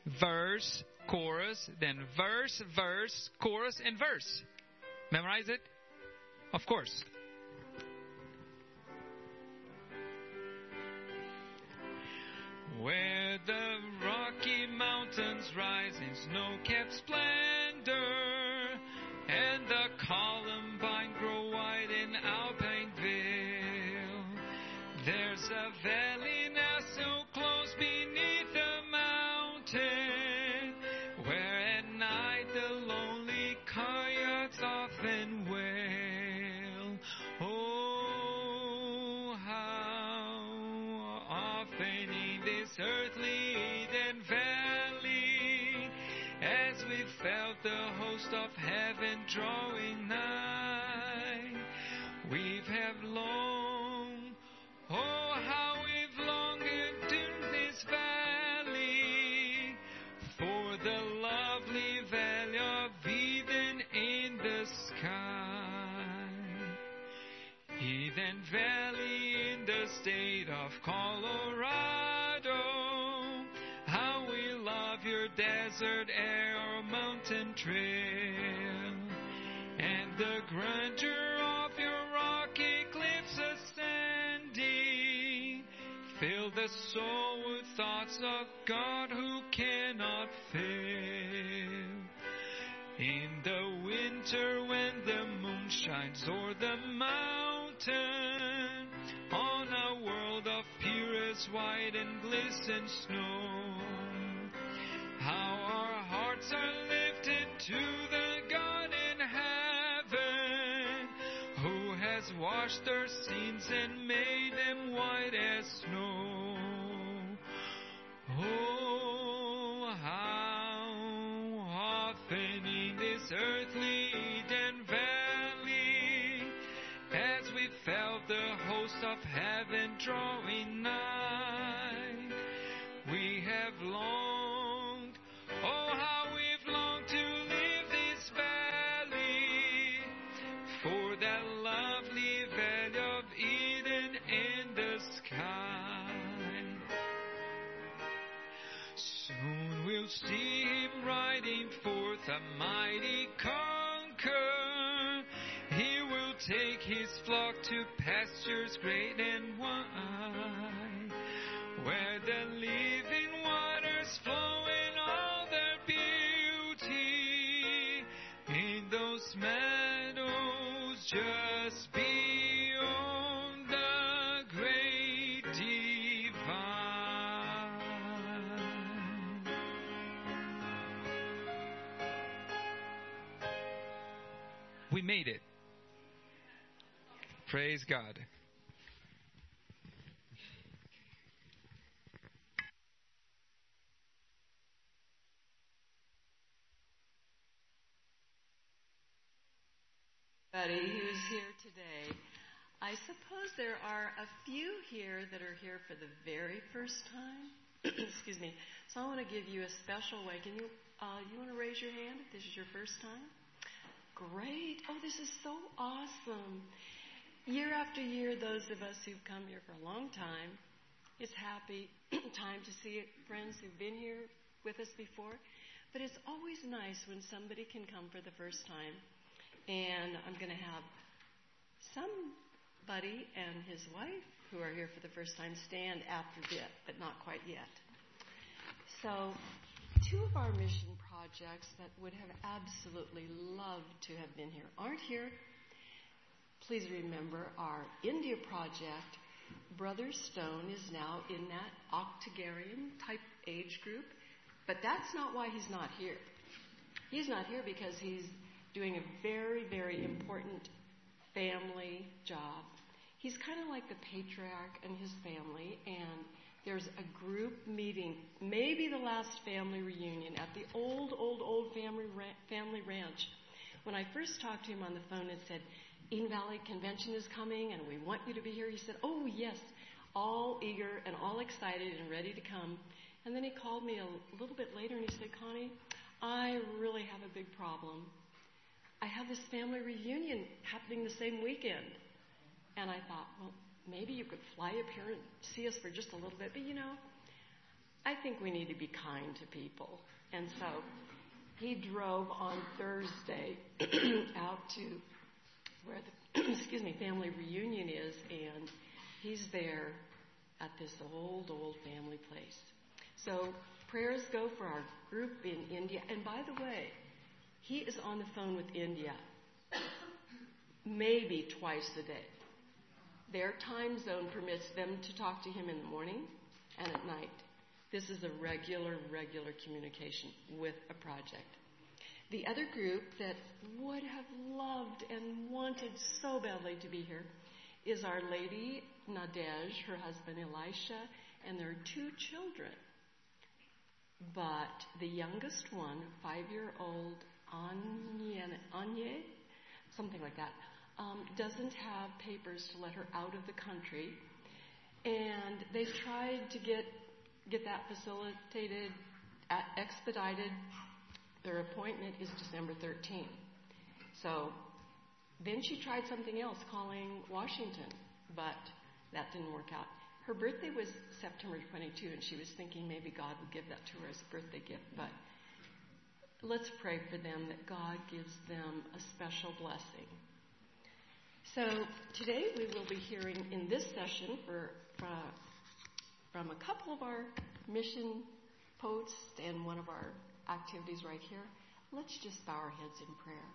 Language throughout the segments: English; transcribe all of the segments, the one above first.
verse, chorus, then verse, verse, chorus, and verse. Memorize it? Of course. Where the rocky mountains rise in snow-capped splendor, and the columbine grow white in alpine vale, there's a valley now so close beneath the mountain, where at night the lonely coyotes often wail. Oh, how often in this earthly Eden valley, as we felt the host of heaven drawing nigh, we've have longed, oh, how we've longed into this valley, for the lovely valley of Eden in the sky. Eden Valley in the state of Colorado, how we love your desert air or mountain trail, and the grandeur of your rocky cliffs ascending, fill the soul with thoughts of God who cannot fail. In the winter when the moon shines o'er the mountain, on a world of purest white and glisten snow, how our hearts are lifted to the God in heaven, who has washed our sins and made them white as snow. Oh, how often in this earthly Eden valley, as we felt the host of heaven drawing nigh, we have longed, oh, how we've longed to leave this valley, for that lovely valley of Eden in the sky. Soon we'll see him riding forth a mighty conqueror. He will take his flock to pastures great and wide, where the living waters flow in all their beauty, in those meadows just beyond the great divide. We made it. Praise God. Who's here today. I suppose there are a few here that are here for the very first time. Excuse me. So I want to give you a special way. Can you want to raise your hand if this is your first time? Great. Oh, this is so awesome. Year after year, those of us who've come here for a long time, it's happy time to see friends who've been here with us before. But it's always nice when somebody can come for the first time. And I'm going to have somebody and his wife who are here for the first time stand after a bit, but not quite yet. So, two of our mission projects that would have absolutely loved to have been here aren't here. Please remember our India project. Brother Stone is now in that octogenarian type age group, but that's not why he's not here. He's not here because he's doing a very, very important family job. He's kind of like the patriarch and his family, and there's a group meeting, maybe the last family reunion at the old family ranch. When I first talked to him on the phone and said, Eden Valley Convention is coming and we want you to be here, he said, oh yes, all eager and all excited and ready to come. And then he called me a little bit later and he said, Connie, I really have a big problem. I have this family reunion happening the same weekend. And I thought, well, maybe you could fly up here and see us for just a little bit. But, I think we need to be kind to people. And so he drove on Thursday out to where the family reunion is, and he's there at this old family place. So prayers go for our group in India. And by the way, he is on the phone with India maybe twice a day. Their time zone permits them to talk to him in the morning and at night. This is a regular communication with a project. The other group that would have loved and wanted so badly to be here is Our Lady Nadej, her husband Elisha, and their 2 children. But the youngest one, 5-year-old Anye, something like that, doesn't have papers to let her out of the country. And they've tried to get that facilitated, expedited. Their appointment is December 13th. So then she tried something else, calling Washington, but that didn't work out. Her birthday was September 22, and she was thinking maybe God would give that to her as a birthday gift. But let's pray for them that God gives them a special blessing. So today we will be hearing in this session from a couple of our mission posts and one of our activities right here. Let's just bow our heads in prayer.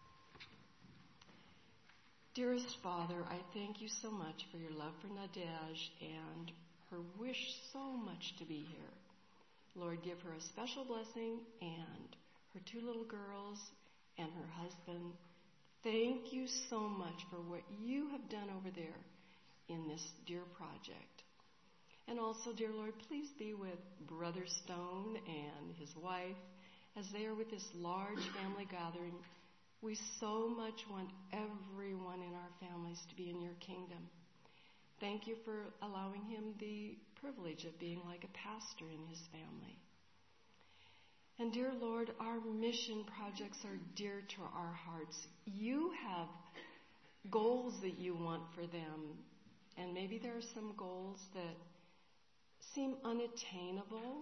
Dearest Father, I thank you so much for your love for Nadej and her wish so much to be here. Lord, give her a special blessing and her 2 little girls and her husband. Thank you so much for what you have done over there in this dear project. And also, dear Lord, please be with Brother Stone and his wife as they are with this large family gathering. We so much want everyone in our families to be in your kingdom. Thank you for allowing him the privilege of being like a pastor in his family. And dear Lord, our mission projects are dear to our hearts. You have goals that you want for them. And maybe there are some goals that seem unattainable.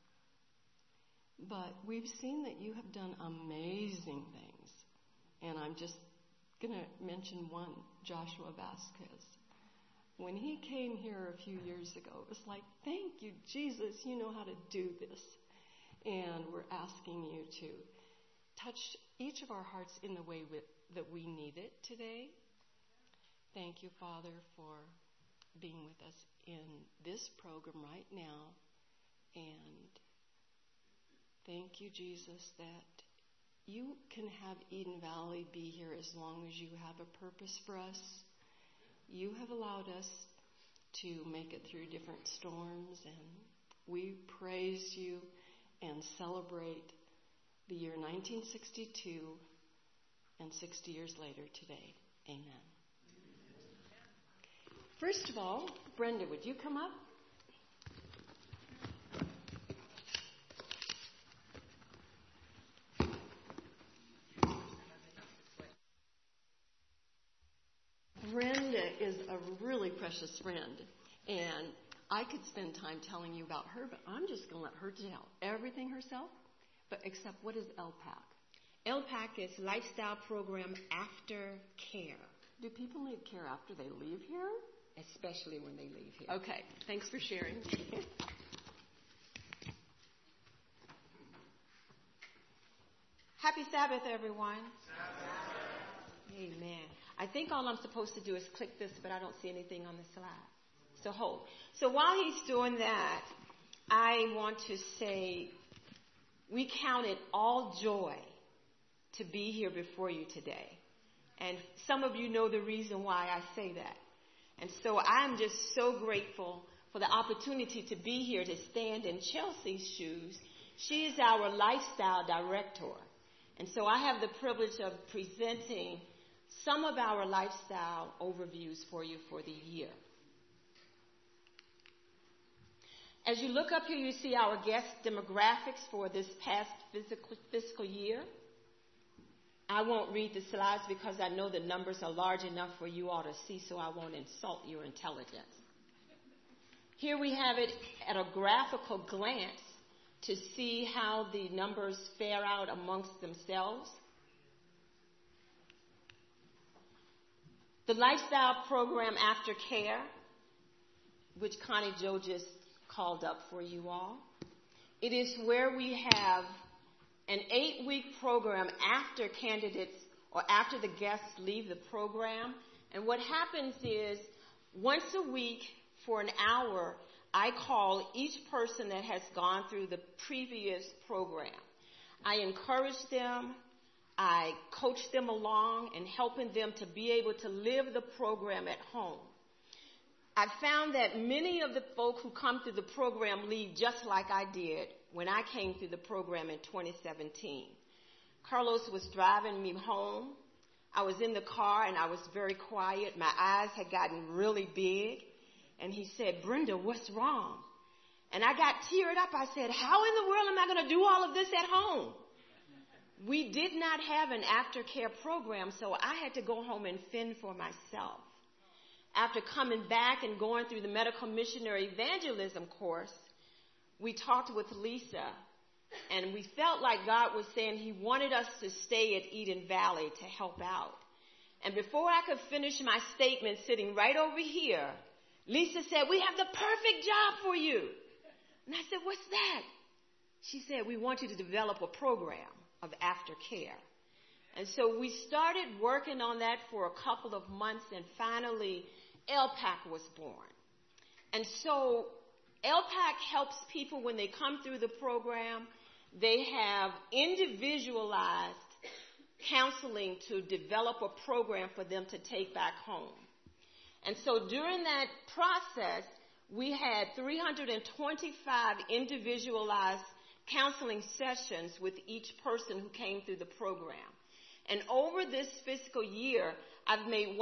But we've seen that you have done amazing things. And I'm just going to mention one, Joshua Vasquez. When he came here a few years ago, it was like, thank you, Jesus, you know how to do this. And we're asking you to touch each of our hearts in the way that we need it today. Thank you, Father, for being with us in this program right now. And thank you, Jesus, that you can have Eden Valley be here as long as you have a purpose for us. You have allowed us to make it through different storms, and we praise you and celebrate the year 1962 and 60 years later today. Amen. First of all, Brenda, would you come up? Brenda is a really precious friend, and I could spend time telling you about her, but I'm just going to let her tell everything herself, but except what is LPAC? LPAC is Lifestyle Program After Care. Do people need care after they leave here? Especially when they leave here. Okay, thanks for sharing. Happy Sabbath, everyone. Amen. I think all I'm supposed to do is click this, but I don't see anything on the slide. So hold. So while he's doing that, I want to say we count it all joy to be here before you today. And some of you know the reason why I say that. And so I'm just so grateful for the opportunity to be here to stand in Chelsea's shoes. She is our lifestyle director. And so I have the privilege of presenting some of our lifestyle overviews for you for the year. As you look up here, you see our guest demographics for this past fiscal year. I won't read the slides because I know the numbers are large enough for you all to see, so I won't insult your intelligence. Here we have it at a graphical glance to see how the numbers fare out amongst themselves. The lifestyle program Aftercare, which Connie Jo just called up for you all. It is where we have an 8-week program after candidates or after the guests leave the program. And what happens is once a week for an hour, I call each person that has gone through the previous program. I encourage them. I coach them along and helping them to be able to live the program at home. I found that many of the folk who come through the program leave just like I did when I came through the program in 2017. Carlos was driving me home. I was in the car and I was very quiet. My eyes had gotten really big. And he said, "Brenda, what's wrong?" And I got teared up. I said, "How in the world am I going to do all of this at home?" We did not have an aftercare program, so I had to go home and fend for myself. After coming back and going through the medical missionary evangelism course, we talked with Lisa, and we felt like God was saying he wanted us to stay at Eden Valley to help out. And before I could finish my statement sitting right over here, Lisa said, "We have the perfect job for you." And I said, "What's that?" She said, "We want you to develop a program of aftercare." And so we started working on that for a couple of months, and finally LPAC was born. And so LPAC helps people when they come through the program. They have individualized counseling to develop a program for them to take back home. And so during that process, we had 325 individualized counseling sessions with each person who came through the program. And over this fiscal year, I've made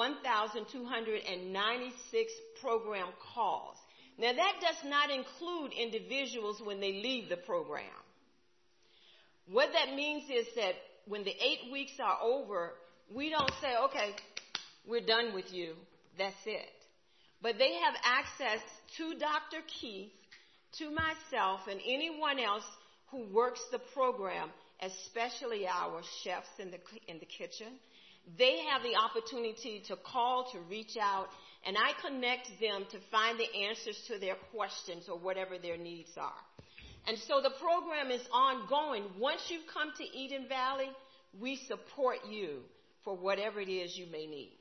1,296 program calls. Now, that does not include individuals when they leave the program. What that means is that when the 8 weeks are over, we don't say, "Okay, we're done with you. That's it." But they have access to Dr. Keith, to myself, and anyone else who works the program, especially our chefs in the kitchen. They have the opportunity to call, to reach out, and I connect them to find the answers to their questions or whatever their needs are. And so the program is ongoing. Once you've come to Eden Valley, we support you for whatever it is you may need.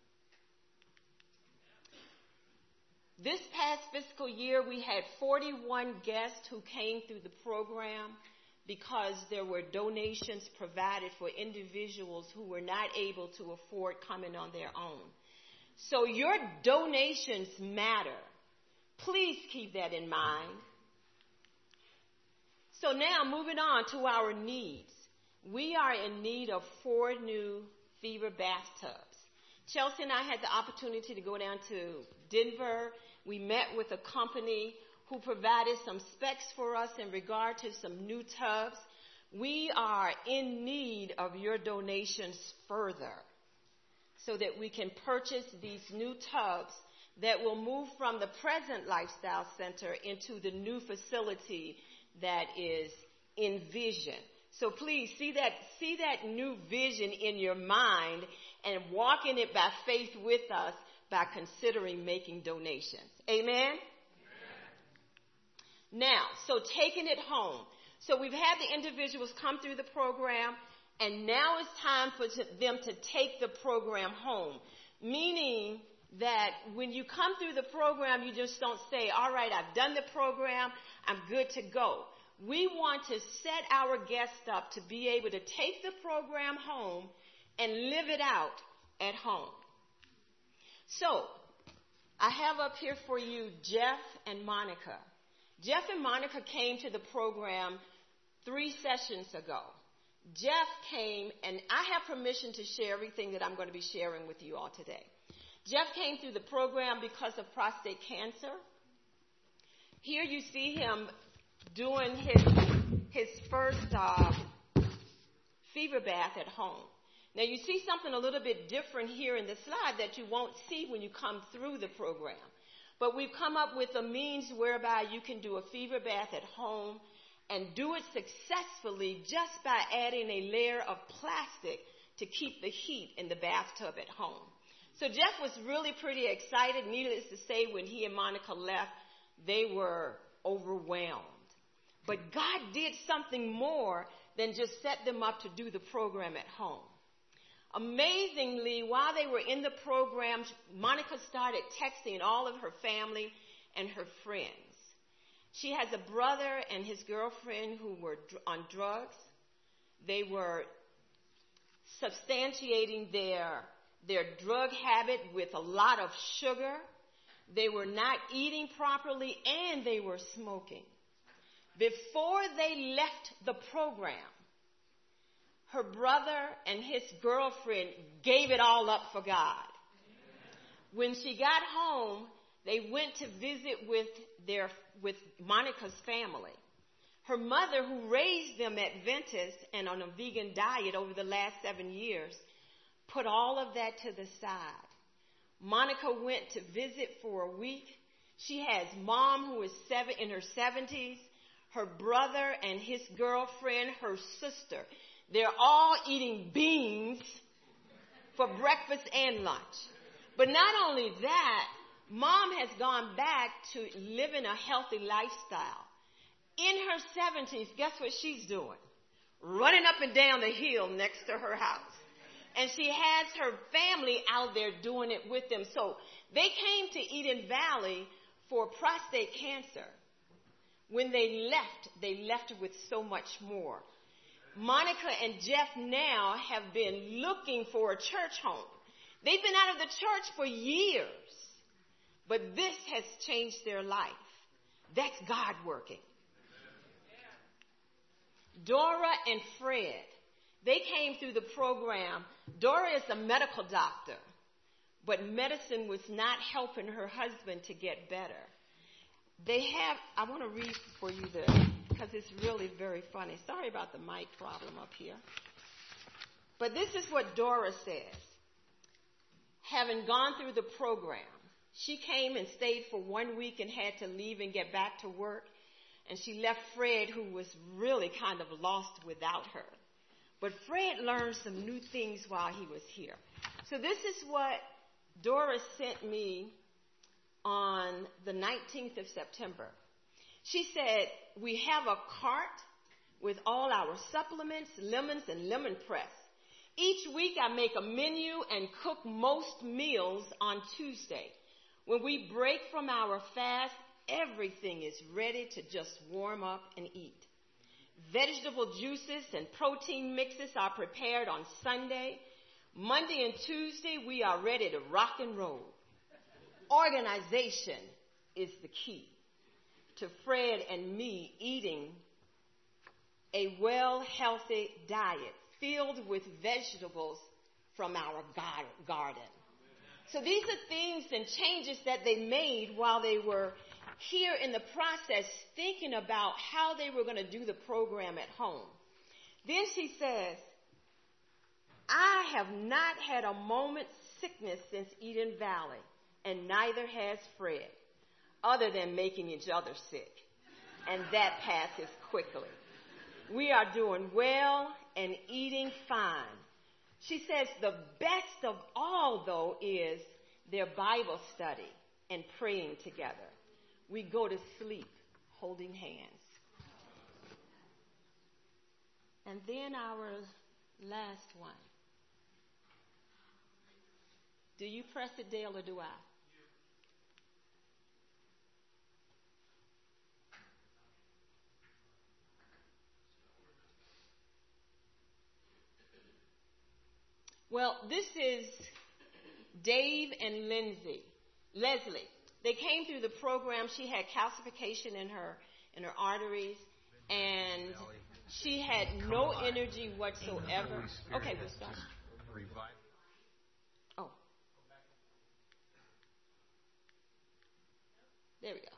This past fiscal year, we had 41 guests who came through the program because there were donations provided for individuals who were not able to afford coming on their own. So your donations matter. Please keep that in mind. So now moving on to our needs. We are in need of 4 new fever bathtubs. Chelsea and I had the opportunity to go down to Denver. We met with a company who provided some specs for us in regard to some new tubs. We are in need of your donations further so that we can purchase these new tubs that will move from the present Lifestyle Center into the new facility that is envisioned. So please see that new vision in your mind and walk in it by faith with us by considering making donations. Amen? Now, so taking it home. So we've had the individuals come through the program, and now it's time for them to take the program home. Meaning that when you come through the program, you just don't say, "All right, I've done the program, I'm good to go." We want to set our guests up to be able to take the program home and live it out at home. So, I have up here for you Jeff and Monica. Jeff and Monica came to the program 3 sessions ago. Jeff came, and I have permission to share everything that I'm going to be sharing with you all today. Jeff came through the program because of prostate cancer. Here you see him doing his first fever bath at home. Now you see something a little bit different here in the slide that you won't see when you come through the program. But we've come up with a means whereby you can do a fever bath at home and do it successfully just by adding a layer of plastic to keep the heat in the bathtub at home. So Jeff was really pretty excited. Needless to say, when he and Monica left, they were overwhelmed. But God did something more than just set them up to do the program at home. Amazingly, while they were in the program, Monica started texting all of her family and her friends. She has a brother and his girlfriend who were on drugs. They were substantiating their drug habit with a lot of sugar. They were not eating properly, and they were smoking. Before they left the program, her brother and his girlfriend gave it all up for God. When she got home, they went to visit with Monica's family. Her mother, who raised them Adventist and on a vegan diet over the last 7 years, put all of that to the side. Monica went to visit for a week. She has mom who is in her 70s, her brother and his girlfriend, her sister. They're all eating beans for breakfast and lunch. But not only that, mom has gone back to living a healthy lifestyle. In her 70s, guess what she's doing? Running up and down the hill next to her house. And she has her family out there doing it with them. So they came to Eden Valley for prostate cancer. When they left with so much more. Monica and Jeff now have been looking for a church home. They've been out of the church for years. But this has changed their life. That's God working. Dora and Fred, they came through the program. Dora is a medical doctor, but medicine was not helping her husband to get better. I want to read for you this because it's really very funny. Sorry about the mic problem up here. But this is what Dora says. Having gone through the program, she came and stayed for 1 week and had to leave and get back to work. And she left Fred, who was really kind of lost without her. But Fred learned some new things while he was here. So this is what Dora sent me on the 19th of September. She said, we have a cart with all our supplements, lemons, and lemon press. Each week I make a menu and cook most meals on Tuesday. When we break from our fast, everything is ready to just warm up and eat. Vegetable juices and protein mixes are prepared on Sunday. Monday and Tuesday, we are ready to rock and roll. Organization is the key to Fred and me eating a well-healthy diet filled with vegetables from our garden. So these are things and changes that they made while they were here in the process thinking about how they were going to do the program at home. Then she says, I have not had a moment's sickness since Eden Valley, and neither has Fred, other than making each other sick. And that passes quickly. We are doing well and eating fine. She says the best of all, though, is their Bible study and praying together. We go to sleep holding hands. And then our last one. Do you press it, Dale, or do I? Well, this is Dave and Leslie. They came through the program. She had calcification in her arteries, and she had no energy whatsoever. Okay, we'll start. Oh. There we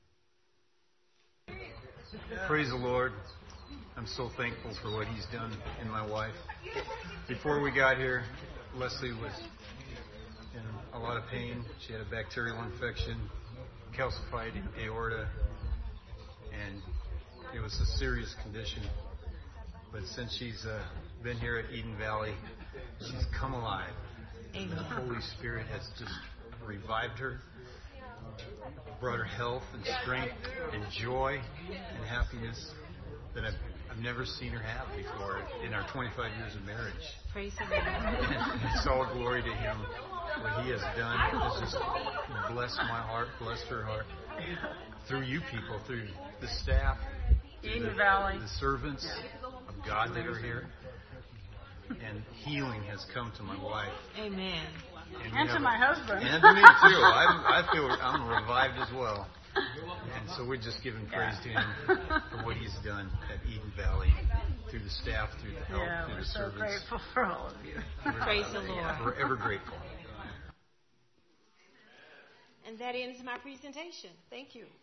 go. Praise the Lord. I'm so thankful for what He's done in my life. Before we got here, Leslie was in a lot of pain. She had a bacterial infection. calcified aorta, and it was a serious condition. But since she's been here at Eden Valley, she's come alive. And the Holy Spirit has just revived her, brought her health and strength and joy and happiness that I've never seen her have before in our 25 years of marriage. Praise the Lord. And it's all glory to Him. What He has done has just blessed my heart, blessed her heart. Through you people, through the staff, through the servants of God that are here. And healing has come to my wife. Amen. And to my husband. And to me too. I feel I'm revived as well. And so we're just giving praise to Him for what He's done at Eden Valley, through the staff, through the help, through the servants. We're so grateful for all of you. Praise the Lord. We're ever grateful. And that ends my presentation. Thank you.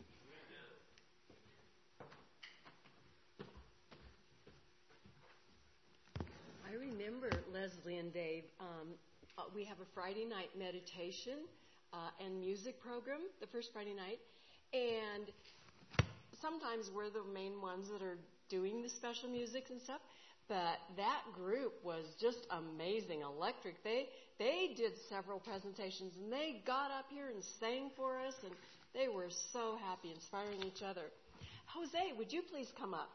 I remember Leslie and Dave. We have a Friday night meditation and music program, the first Friday night. And sometimes we're the main ones that are doing the special music and stuff. But that group was just amazing, electric. They did several presentations, and they got up here and sang for us, and they were so happy, inspiring each other. Jose, would you please come up?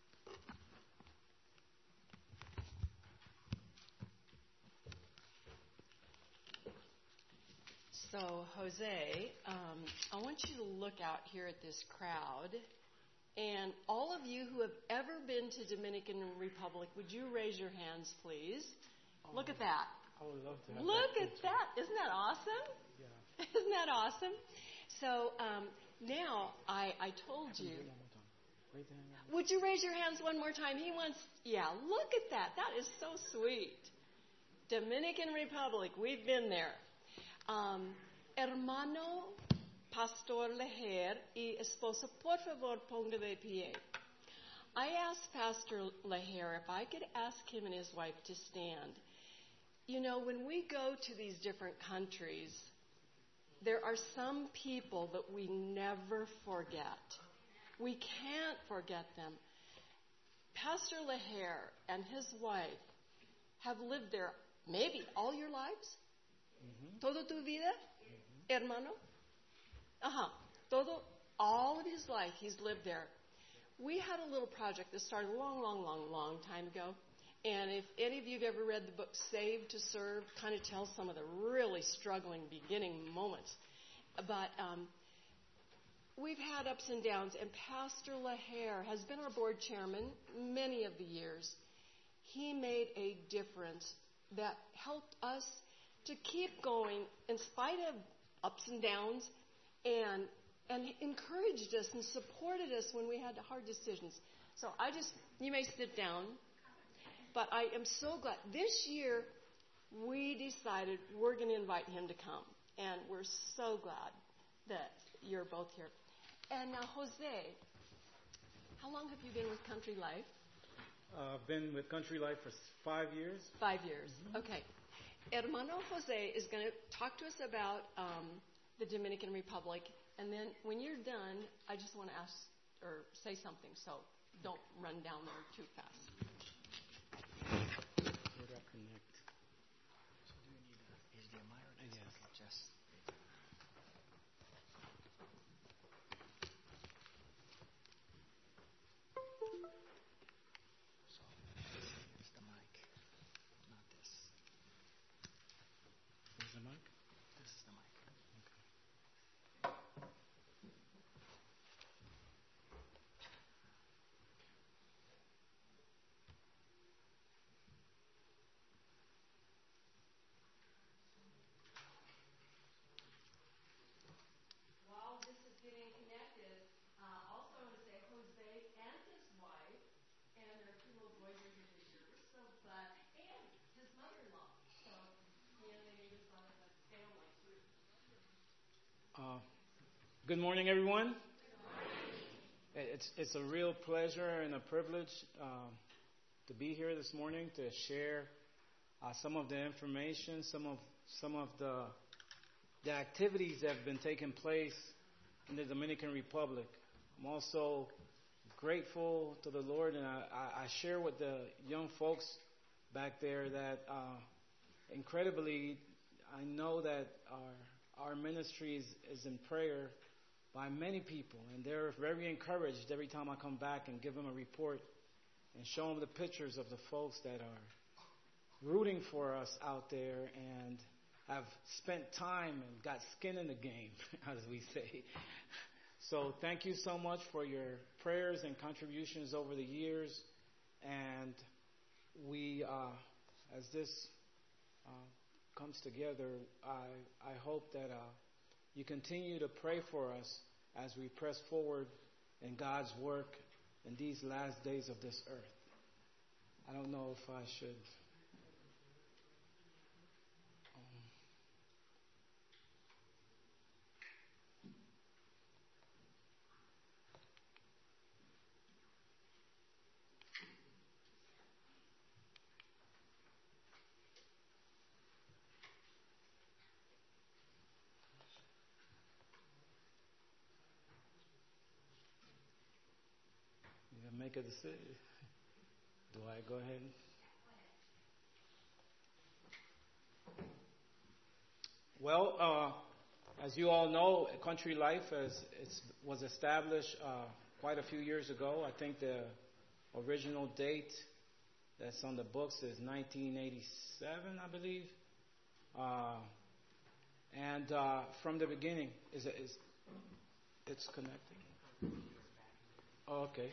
So, Jose, I want you to look out here at this crowd. And all of you who have ever been to Dominican Republic, would you raise your hands, please? Look at that. I would love to have Look that at that. Isn't that awesome? Yeah. Isn't that awesome? So now I told you. Would you raise your hands one more time? He wants, look at that. That is so sweet. Dominican Republic, we've been there. Hermano Pastor Leher y esposa, por favor, ponga de pie. I asked Pastor Leher if I could ask him and his wife to stand. You know, when we go to these different countries, there are some people that we never forget. We can't forget them. Pastor Leher and his wife have lived there maybe all your lives? Todo tu vida, hermano? All of his life, he's lived there. We had a little project that started a long time ago. And if any of you have ever read the book Saved to Serve, kind of tells some of the really struggling beginning moments. But we've had ups and downs. And Pastor Leher has been our board chairman many of the years. He made a difference that helped us to keep going in spite of ups and downs, and encouraged us and supported us when we had hard decisions. So you may sit down, but I am so glad. This year, we decided we're going to invite him to come, and we're so glad that you're both here. And now, Jose, how long have you been with Country Life? I've been with Country Life for 5 years. 5 years. Okay. Hermano Jose is going to talk to us about the Dominican Republic, and then when you're done, I just want to ask or say something, so don't run down there too fast. Where do I connect? So do you need a HDMI or just? So here's the mic, not this. Where's the mic? This is the mic. While this is getting connected, also I want to say Jose and his wife and their two little boys are here this year. We're so glad. And his mother-in-law. So he and they just like a family too. Good morning, everyone. It's a real pleasure and a privilege to be here this morning to share some of the information, some of the activities that have been taking place in the Dominican Republic. I'm also grateful to the Lord, and I share with the young folks back there that incredibly, I know that our ministry is in prayer by many people, and they're very encouraged every time I come back and give them a report and show them the pictures of the folks that are rooting for us out there and have spent time and got skin in the game, as we say. So thank you so much for your prayers and contributions over the years. And we, as this comes together, I hope that you continue to pray for us as we press forward in God's work in these last days of this earth. I don't know if I should. Make a decision. Do I go ahead? Well, as you all know, Country Life was established quite a few years ago. I think the original date that's on the books is 1987, I believe. And from the beginning, it's connected. Oh, okay.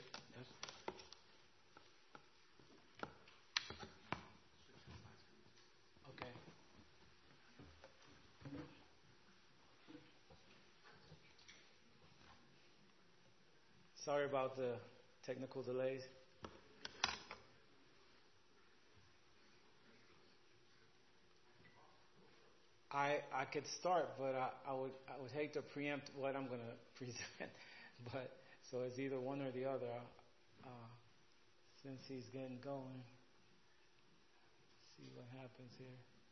Okay. Sorry about the technical delays. I could start, but I would hate to preempt what I'm going to present. But so it's either one or the other. Since he's getting going, see what happens here.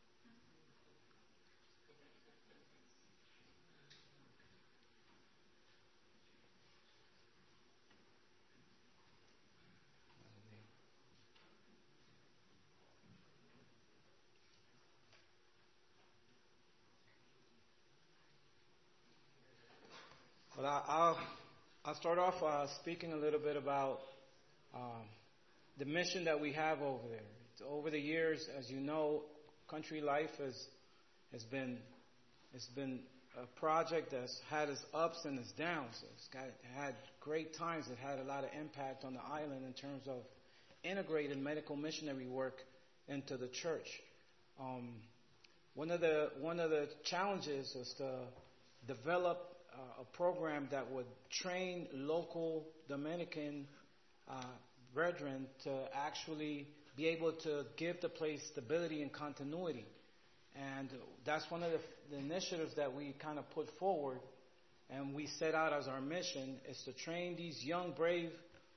Well, I'll start off speaking a little bit about the mission that we have over there. Over the years, as you know, Country Life has been a project that's had its ups and its downs. It had great times. It had a lot of impact on the island in terms of integrated medical missionary work into the church. One of the challenges was to develop a program that would train local Dominican brethren to actually be able to give the place stability and continuity. And that's one of the initiatives that we kind of put forward and we set out as our mission, is to train these young, brave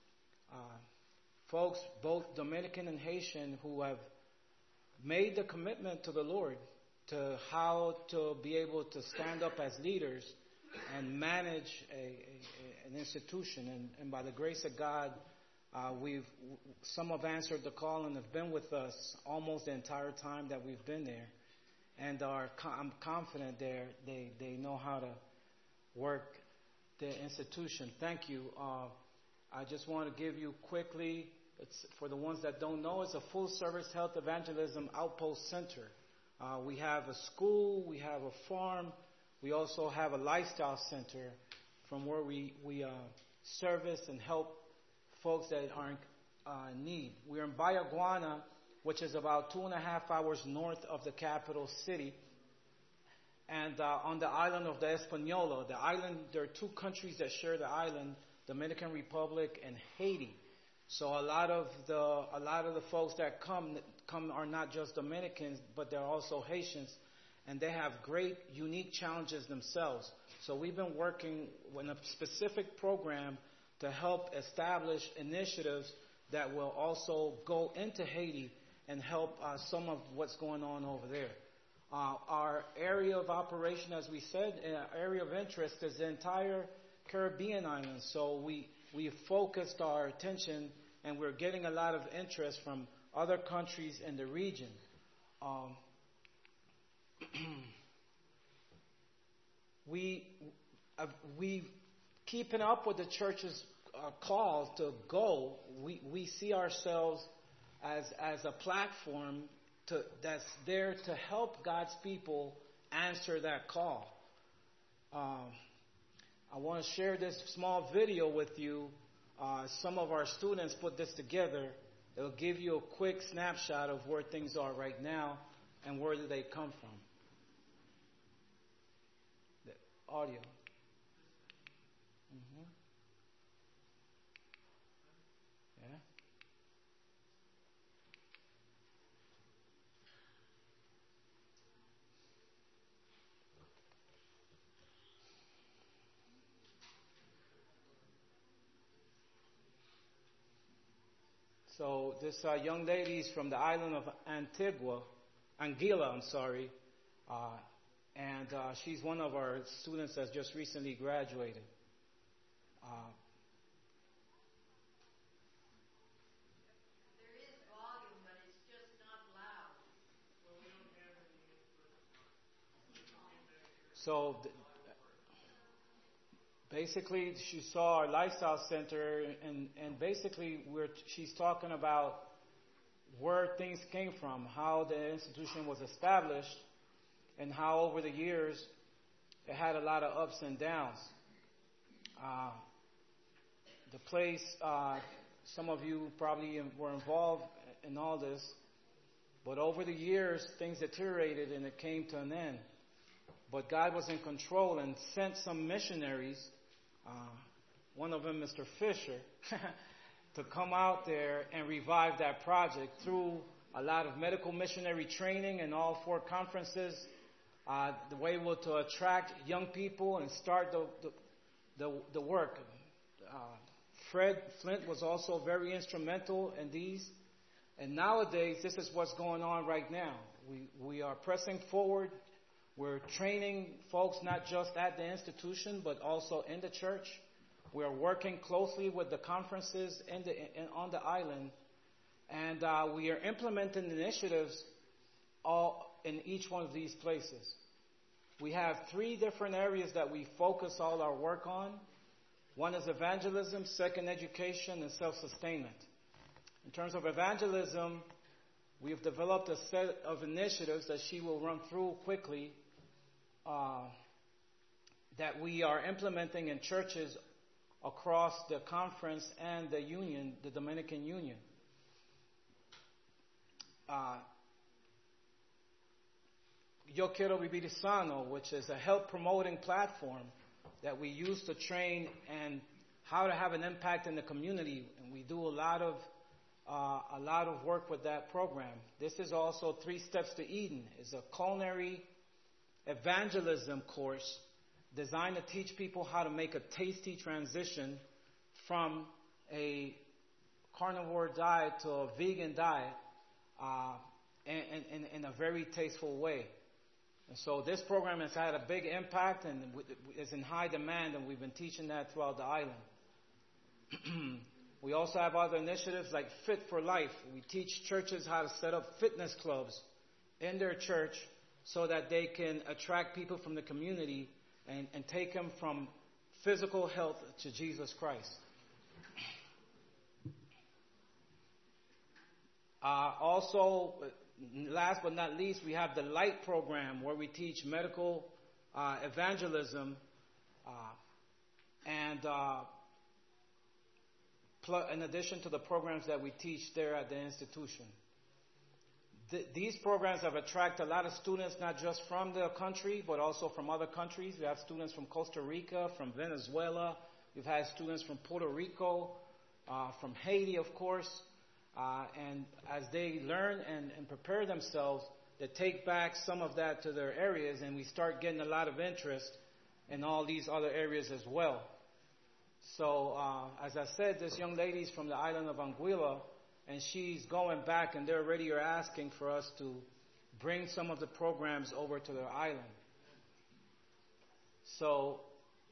folks, both Dominican and Haitian, who have made the commitment to the Lord to how to be able to stand up as leaders and manage an institution. And by the grace of God, some have answered the call and have been with us almost the entire time that we've been there. And I'm confident they know how to work the institution. Thank you. I just want to give you quickly, for the ones that don't know, it's a full-service health evangelism outpost center. We have a school, we have a farm, we also have a lifestyle center from where we service and help folks that are in need. We're in Bayaguana, which is about 2.5 hours north of the capital city. And on the island of the Española, the island, there are two countries that share the island, Dominican Republic and Haiti. So a lot of the folks that come are not just Dominicans, but they're also Haitians, and they have great, unique challenges themselves. So we've been working on a specific program to help establish initiatives that will also go into Haiti and help some of what's going on over there. Our area of operation, as we said, our area of interest is the entire Caribbean islands. So we focused our attention, and we're getting a lot of interest from other countries in the region. We keeping up with the church's call to go. We see ourselves as a platform that's there to help God's people answer that call. I want to share this small video with you. Some of our students put this together. It'll give you a quick snapshot of where things are right now and where do they come from. The audio. Yeah. So this young lady is from the island of Anguilla, and she's one of our students that's just recently graduated. There is volume, but it's just not loud. So basically, she saw our lifestyle center, and basically she's talking about where things came from, how the institution was established, and how over the years it had a lot of ups and downs. The place, some of you probably were involved in all this, but over the years things deteriorated and it came to an end. But God was in control and sent some missionaries, one of them, Mr. Fisher, to come out there and revive that project through a lot of medical missionary training and all 4 conferences. The way was to attract young people and start the work. Fred Flint was also very instrumental in these. And nowadays, this is what's going on right now. We are pressing forward. We're training folks not just at the institution, but also in the church. We are working closely with the conferences on the island. And we are implementing initiatives all in each one of these places. We have 3 different areas that we focus all our work on. One is evangelism, second education, and self-sustainment. In terms of evangelism, we have developed a set of initiatives that she will run through quickly that we are implementing in churches across the conference and the union, the Dominican Union. Yo Quiero Vivir Sano, which is a health promoting platform that we use to train and how to have an impact in the community, and we do a lot of work with that program. This is also 3 Steps to Eden. It's a culinary evangelism course designed to teach people how to make a tasty transition from a carnivore diet to a vegan diet in a very tasteful way. And so this program has had a big impact and is in high demand, and we've been teaching that throughout the island. We also have other initiatives like Fit for Life. We teach churches how to set up fitness clubs in their church so that they can attract people from the community and take them from physical health to Jesus Christ. Also, last but not least, we have the Light program where we teach medical evangelism in addition to the programs that we teach there at the institution. These programs have attracted a lot of students, not just from the country, but also from other countries. We have students from Costa Rica, from Venezuela. We've had students from Puerto Rico, from Haiti, of course. And as they learn and prepare themselves, they take back some of that to their areas, and we start getting a lot of interest in all these other areas as well. So, as I said, this young lady's from the island of Anguilla, and she's going back, and they already are asking for us to bring some of the programs over to their island. So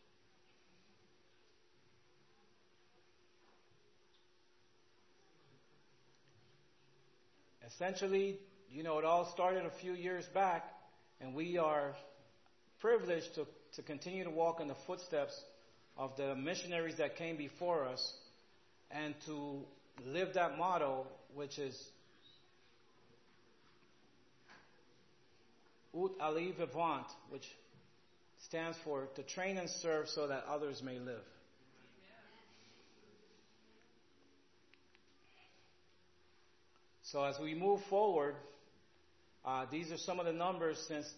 essentially, it all started a few years back, and we are privileged to continue to walk in the footsteps of the missionaries that came before us and to live that motto, which is Ut Ali Vivant, which stands for to train and serve so that others may live. So as we move forward, these are some of the numbers since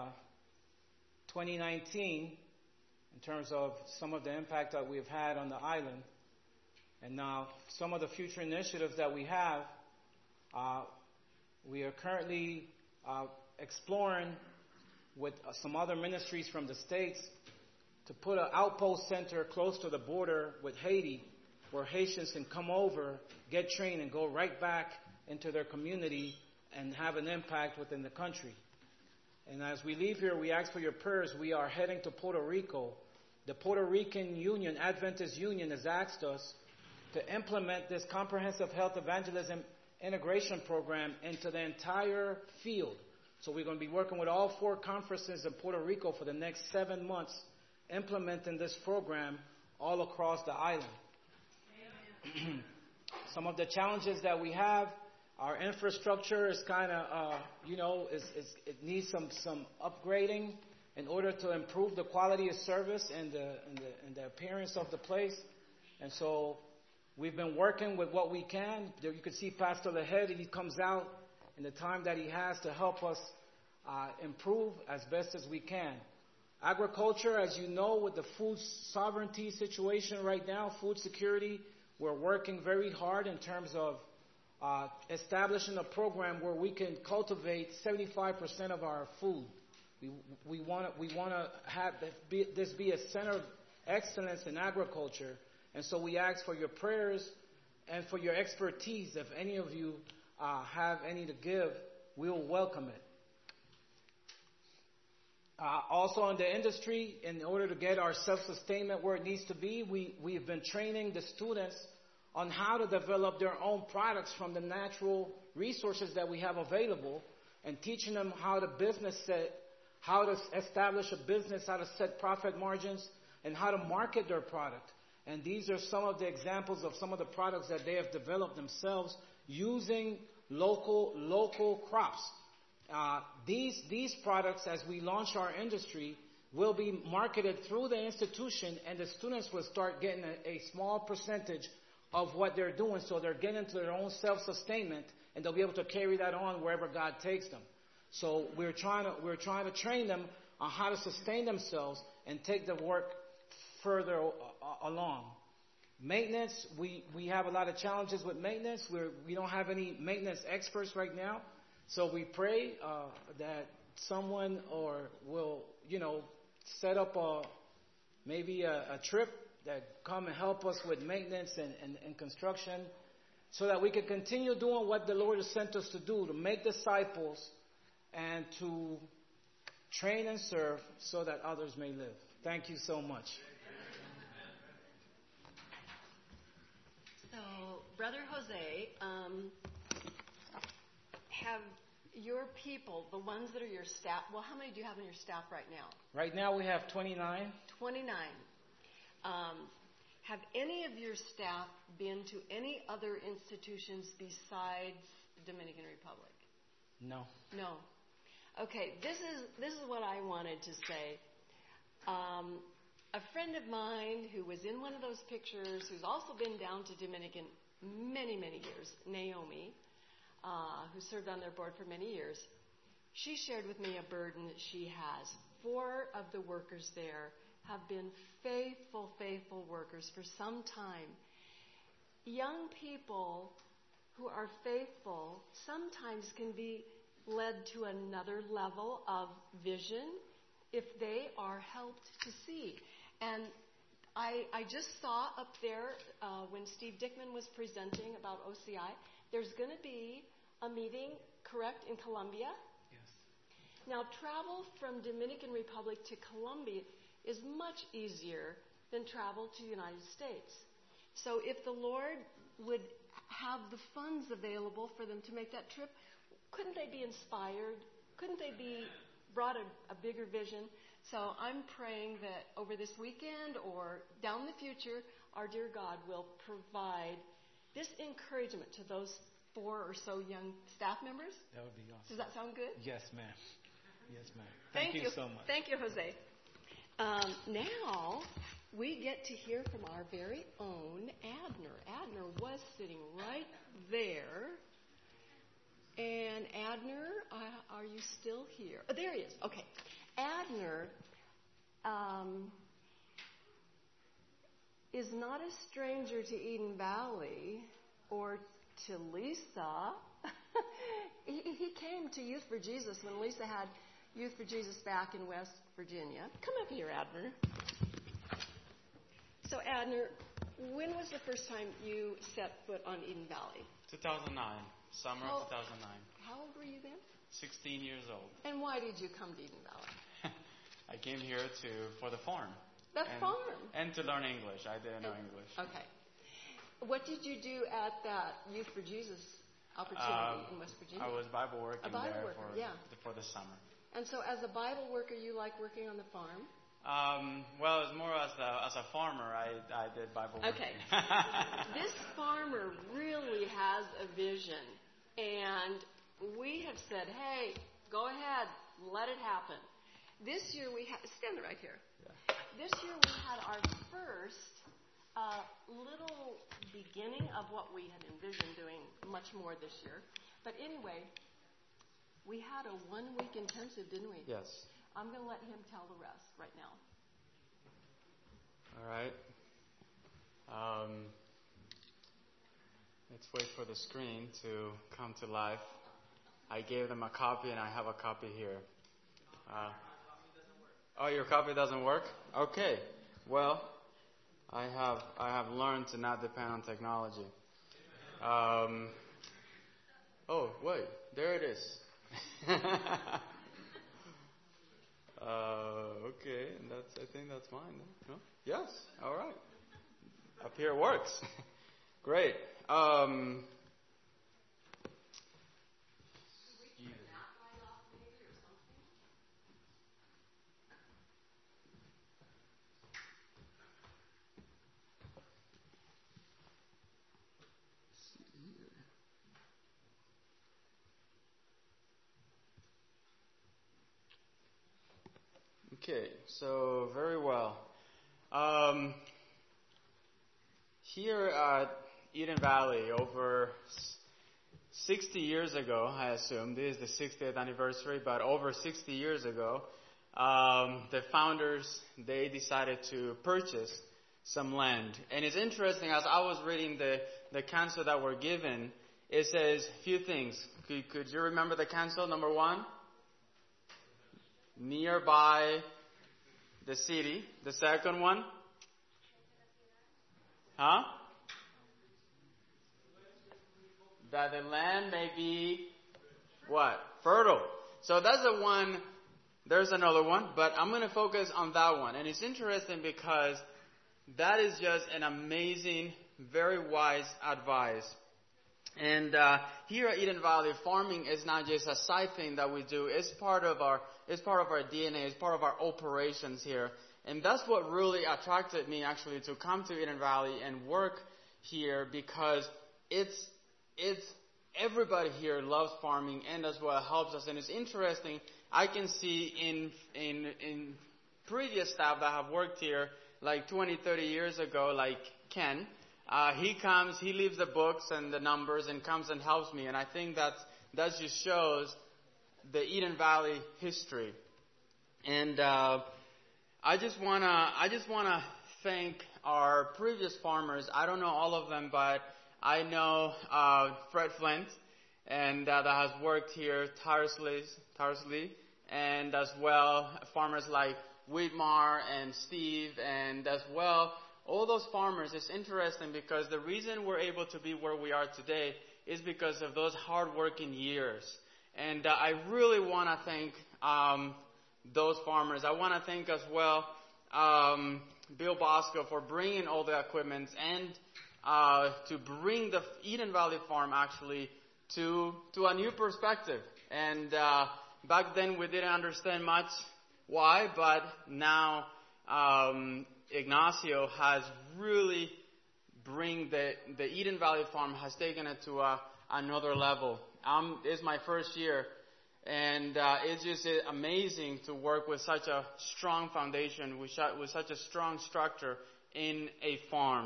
2019 in terms of some of the impact that we've had on the island. And now some of the future initiatives that we have, we are currently exploring with some other ministries from the States to put an outpost center close to the border with Haiti where Haitians can come over, get trained, and go right back into their community and have an impact within the country. And as we leave here, we ask for your prayers. We are heading to Puerto Rico. The Puerto Rican Union, Adventist Union, has asked us to implement this comprehensive health evangelism integration program into the entire field. So we're going to be working with all 4 conferences in Puerto Rico for the next 7 months, implementing this program all across the island. Some of the challenges that we have, our infrastructure is kind of, it needs some upgrading in order to improve the quality of service and the appearance of the place. And so we've been working with what we can. There you can see Pastor Lahead, he comes out in the time that he has to help us improve as best as we can. Agriculture, as you know, with the food sovereignty situation right now, food security, we're working very hard in terms of establishing a program where we can cultivate 75% of our food. We want to have this be a center of excellence in agriculture, and so we ask for your prayers and for your expertise. If any of you have any to give, we'll welcome it. Also in the industry, in order to get our self-sustainment where it needs to be, we've been training the students on how to develop their own products from the natural resources that we have available, and teaching them how to how to establish a business, how to set profit margins, and how to market their product. And these are some of the examples of some of the products that they have developed themselves using local crops. These products, as we launch our industry, will be marketed through the institution, and the students will start getting a small percentage of what they're doing, so they're getting into their own self-sustainment, and they'll be able to carry that on wherever God takes them. So we're trying to train them on how to sustain themselves and take the work further along. Maintenance, we have a lot of challenges with maintenance. We don't have any maintenance experts right now. So we pray that someone will set up maybe a trip that come and help us with maintenance and construction, so that we can continue doing what the Lord has sent us to do, to make disciples and to train and serve so that others may live. Thank you so much. So, Brother Jose, have your people, the ones that are your staff, well, how many do you have on your staff right now? Right now we have 29. 29. Have any of your staff been to any other institutions besides the Dominican Republic? No. No. Okay, this is what I wanted to say. A friend of mine who was in one of those pictures, who's also been down to Dominican many, many years, Naomi, who served on their board for many years, she shared with me a burden that she has. 4 of the workers there have been faithful workers for some time. Young people who are faithful sometimes can be led to another level of vision if they are helped to see. And I just saw up there when Steve Dickman was presenting about OCI, there's going to be a meeting, correct, in Colombia? Yes. Now, travel from Dominican Republic to Colombia is much easier than travel to the United States. So if the Lord would have the funds available for them to make that trip, couldn't they be inspired? Couldn't they be brought a bigger vision? So I'm praying that over this weekend or down the future, our dear God will provide this encouragement to those 4 or so young staff members. That would be awesome. Does that sound good? Yes, ma'am. Yes, ma'am. Thank you so much. Thank you, Jose. Now we get to hear from our very own Abner. Abner was sitting right there. And Abner, are you still here? Oh, there he is. Okay. Abner is not a stranger to Eden Valley or to Lisa. He came to Youth for Jesus when Lisa had Youth for Jesus back in West Virginia. Come up here, Abner. So, Abner, when was the first time you set foot on Eden Valley? 2009. Summer of 2009. How old were you then? 16 years old. And why did you come to Eden Valley? I came here for the farm. Farm? And to learn English. I didn't know English. Okay. What did you do at that Youth for Jesus opportunity in West Virginia? I was Bible working for the summer. And so as a Bible worker, you like working on the farm? Well, it's more as a farmer. I did Bible work. Okay. This farmer really has a vision. And we have said, hey, go ahead, let it happen. This year we had, stand right here. Yeah. This year we had our first little beginning of what we had envisioned doing much more this year. But anyway, we had a 1-week intensive, didn't we? Yes. I'm going to let him tell the rest right now. All right. Let's wait for the screen to come to life. I gave them a copy, and I have a copy here. Your copy doesn't work? Okay. Well, I have learned to not depend on technology. Wait, there it is. Okay, and I think that's mine. No? Yes. All right. Up here it works. Great. Okay, so very well. Here at Eden Valley, over 60 years ago, I assume, this is the 60th anniversary, but over 60 years ago, the founders, they decided to purchase some land. And it's interesting, as I was reading the counsel that were given, it says a few things. Could you remember the counsel? Number 1? Nearby the city. The second one? That the land may be what? Fertile. So that's the one. There's another one, but I'm going to focus on that one. And it's interesting because that is just an amazing, very wise advice. And here at Eden Valley, farming is not just a side thing that we do. It's part of our DNA. It's part of our operations here. And that's what really attracted me actually to come to Eden Valley and work here, because it's everybody here loves farming and as well helps us. And it's interesting. I can see in previous staff that have worked here like 20, 30 years ago, like Ken. He comes, he leaves the books and the numbers and comes and helps me. And I think that just shows the Eden Valley history. And I just wanna thank our previous farmers. I don't know all of them, but I know Fred Flint, and that has worked here tirelessly, and as well farmers like Whitmar and Steve, and as well all those farmers. It's interesting because the reason we're able to be where we are today is because of those hard-working years. And I really want to thank those farmers. I want to thank as well Bill Bosco for bringing all the equipment and to bring the Eden Valley Farm actually to a new perspective. And back then we didn't understand much why, but now Ignacio has really bring the Eden Valley Farm, has taken it to another level. It's my first year, and it's just amazing to work with such a strong foundation, with such a strong structure in a farm.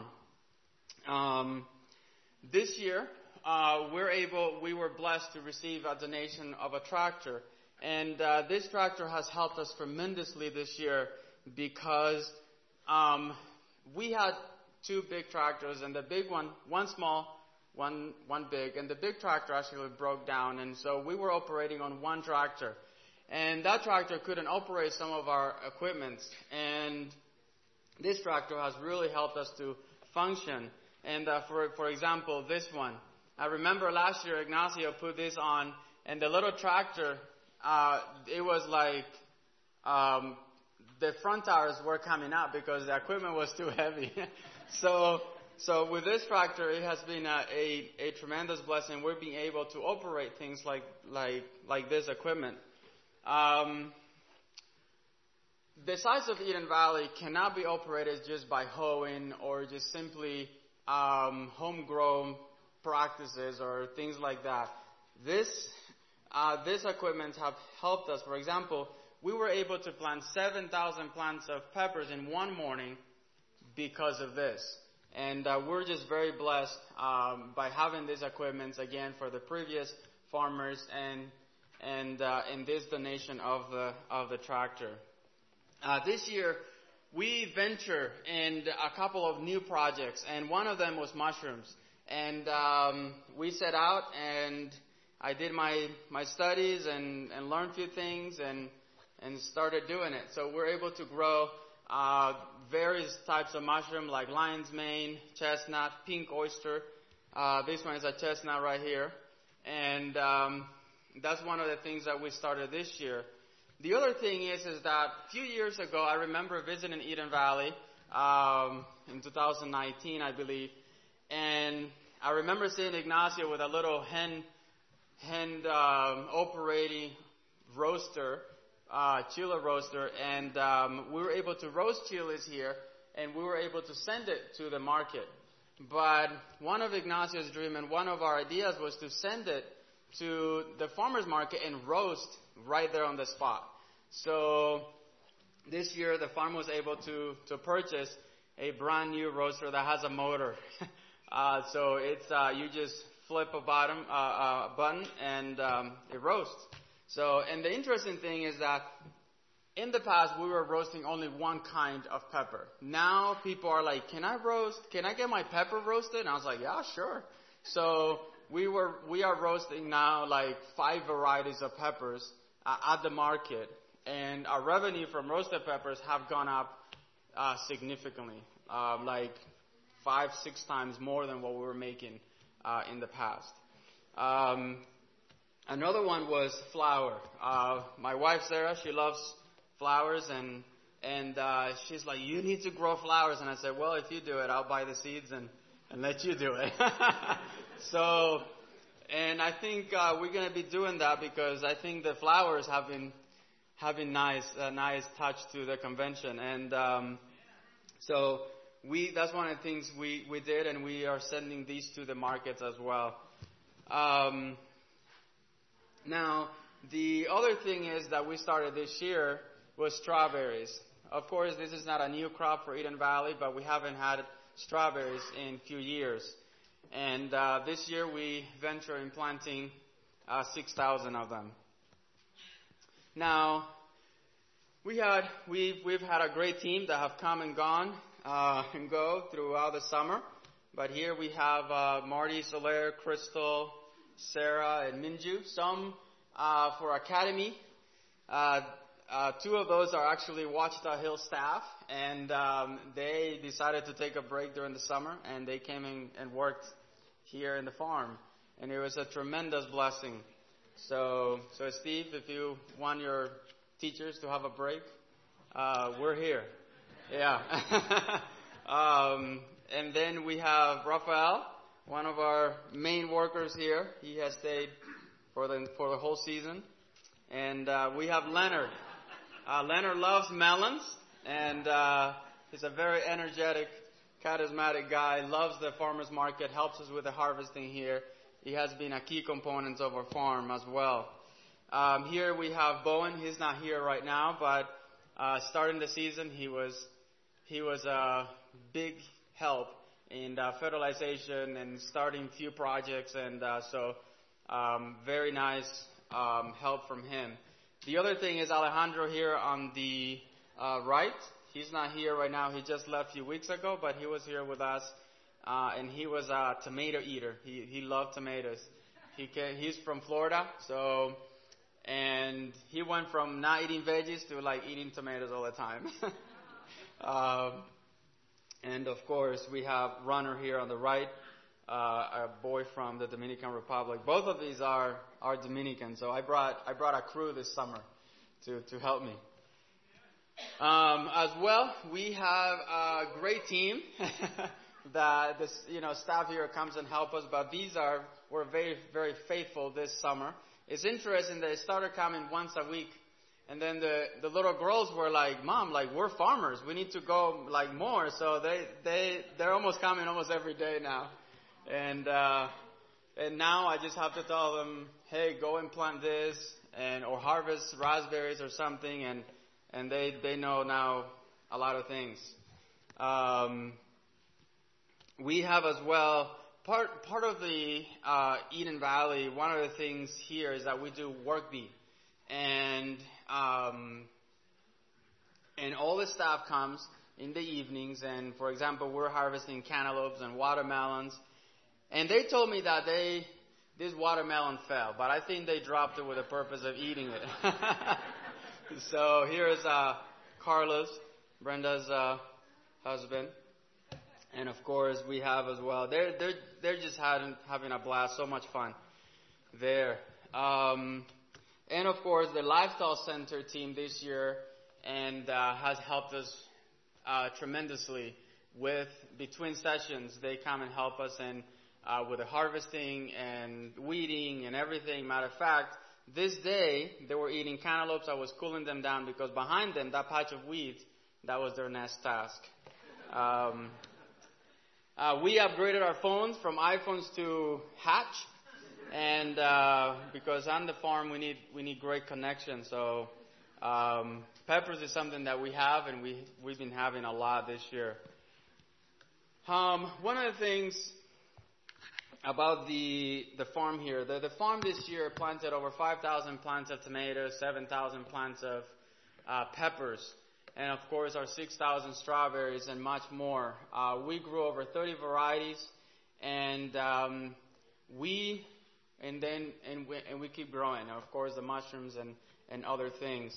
This year, we were blessed to receive a donation of a tractor, and this tractor has helped us tremendously this year because we had 2 big tractors, and the big one small, one big, and the big tractor actually broke down, and so we were operating on one tractor, and that tractor couldn't operate some of our equipment, and this tractor has really helped us to function. And for example, this one, I remember last year Ignacio put this on, and the little tractor, it was like the front tires were coming out because the equipment was too heavy. So with this tractor, it has been a tremendous blessing. We're being able to operate things like this equipment. The size of Eden Valley cannot be operated just by hoeing or just simply homegrown practices or things like that. This equipment have helped us. For example, we were able to plant 7,000 plants of peppers in one morning because of this. And we're just very blessed by having this equipment again for the previous farmers and this donation of the tractor. This year we venture in a couple of new projects, and one of them was mushrooms. And we set out, and I did my studies and learned a few things and started doing it. So we're able to grow various types of mushroom like lion's mane, chestnut, pink oyster. This one is a chestnut right here. And that's one of the things that we started this year. The other thing is that a few years ago, I remember visiting Eden Valley in 2019, I believe. And I remember seeing Ignacio with a little hand operating roaster, chiller roaster, and we were able to roast chilies here, and we were able to send it to the market. But one of Ignacio's dream and one of our ideas was to send it to the farmer's market and roast right there on the spot. So this year the farmer was able to purchase a brand new roaster that has a motor. So it's you just flip a button and it roasts. So, and the interesting thing is that in the past we were roasting only one kind of pepper. Now people are like, can I get my pepper roasted? And I was like, yeah, sure. So we are roasting now like 5 varieties of peppers at the market, and our revenue from roasted peppers have gone up significantly, like 5-6 times more than what we were making in the past. Another one was flour. My wife Sarah, she loves flowers, and she's like, you need to grow flowers. And I said, well, if you do it, I'll buy the seeds and let you do it. So, and I think we're going to be doing that because I think the flowers have been nice touch to the convention, and so that's one of the things we did, and we are sending these to the markets as well. Now, the other thing is that we started this year was strawberries. Of course, this is not a new crop for Eden Valley, but we haven't had strawberries in a few years. And this year we venture in planting 6,000 of them. Now, we've had a great team that have come and gone and go throughout the summer. But here we have Marty, Soler, Crystal, Sarah, and Minju. Some for Academy. 2 of those are actually Ouachita Hill staff, and they decided to take a break during the summer, and they came in and worked here in the farm, and it was a tremendous blessing. So Steve, if you want your teachers to have a break, we're here. Yeah. And then we have Rafael, one of our main workers here. He has stayed for the whole season. And we have Leonard. Leonard loves melons, and he's a very energetic, charismatic guy. Loves the farmers market. Helps us with the harvesting here. He has been a key component of our farm as well. Here we have Bowen. He's not here right now, but starting the season, he was a big help in fertilization and starting few projects, and so very nice help from him. The other thing is Alejandro here on the right. He's not here right now. He just left a few weeks ago, but he was here with us, and he was a tomato eater. He loved tomatoes. He's from Florida, and he went from not eating veggies to like eating tomatoes all the time. And of course, we have Runner here on the right, a boy from the Dominican Republic. Both of these are Dominican, so I brought a crew this summer to help me. As well, we have a great team that staff here comes and help us, but were very, very faithful this summer. It's interesting that they started coming once a week. And then the little girls were like, Mom, like, we're farmers. We need to go, like, more. So they're almost coming almost every day now. And now I just have to tell them, hey, go and plant this or harvest raspberries or something. And they know now a lot of things. We have as well, part of the Eden Valley, one of the things here is that we do work bee. And all the staff comes in the evenings, and for example, we're harvesting cantaloupes and watermelons, and they told me that this watermelon fell, but I think they dropped it with the purpose of eating it. So here is Carlos, Brenda's husband, and of course we have as well. They're just having a blast, so much fun there. And of course, the Lifestyle Center team this year has helped us tremendously with between sessions. They come and help us with the harvesting and weeding and everything. Matter of fact, this day they were eating cantaloupes. I was cooling them down because behind them, that patch of weeds, that was their next task. We upgraded our phones from iPhones to Hatch. And because on the farm we need great connection, so Peppers is something that we have, and we've been having a lot this year. One of the things about the farm here, the farm this year planted over 5,000 plants of tomatoes, 7,000 plants of peppers, and of course our 6,000 strawberries and much more. We grew over 30 varieties, and we keep growing. And of course, the mushrooms and other things.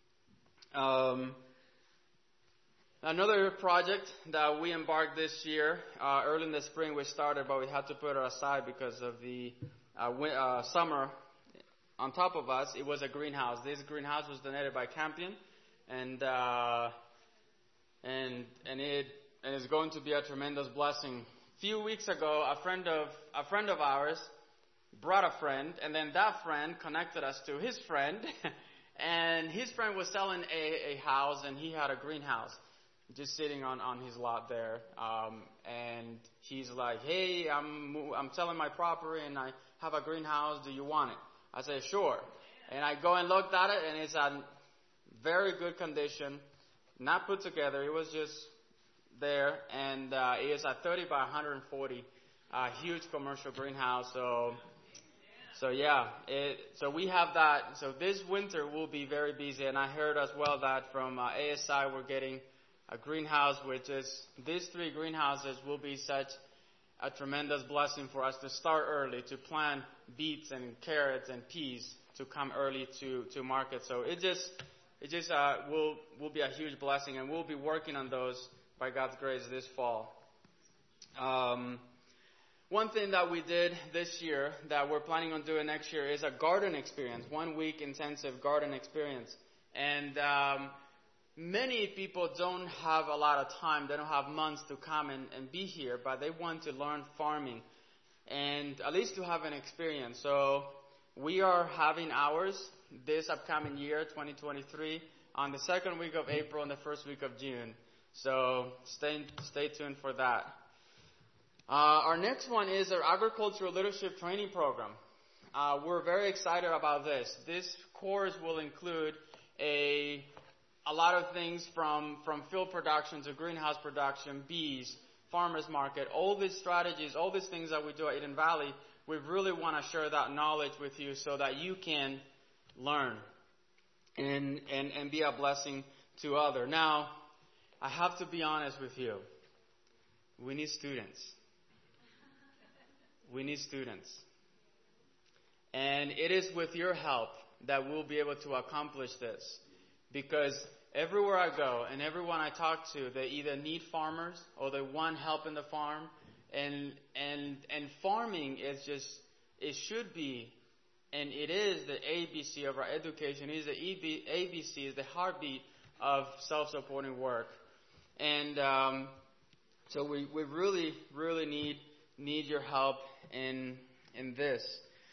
Another project that we embarked this year, early in the spring we started, but we had to put it aside because of the summer on top of us. It was a greenhouse. This greenhouse was donated by Campion, and it's going to be a tremendous blessing. A few weeks ago, a friend of ours brought a friend, and then that friend connected us to his friend, and his friend was selling a house, and he had a greenhouse just sitting on his lot there, and he's like, hey, I'm selling my property, and I have a greenhouse, do you want it? I said, sure. And I go and looked at it, and it's in very good condition, not put together, it was just there, and it is a 30 by 140 huge commercial greenhouse. So yeah, so we have that. So this winter we'll be very busy, and I heard as well that from ASI we're getting a greenhouse, which is these 3 greenhouses will be such a tremendous blessing for us to start early, to plant beets and carrots and peas to come early to market. So it just will be a huge blessing, and we'll be working on those by God's grace this fall. One thing that we did this year that we're planning on doing next year is a garden experience, 1 week intensive garden experience. And many people don't have a lot of time. They don't have months to come and be here, but they want to learn farming and at least to have an experience. So we are having ours this upcoming year, 2023, on the second week of April and the first week of June. So stay tuned for that. Our next one is our agricultural leadership training program. We're very excited about this. This course will include a lot of things from field production to greenhouse production, bees, farmers market, all these strategies, all these things that we do at Eden Valley. We really want to share that knowledge with you so that you can learn and be a blessing to others. Now, I have to be honest with you. We need students. We need students. And it is with your help that we'll be able to accomplish this. Because everywhere I go and everyone I talk to, they either need farmers or they want help in the farm. And farming is just, it should be, and it is the ABC of our education. It is the ABC, is the heartbeat of self-supporting work. And so we really, really need your help in this.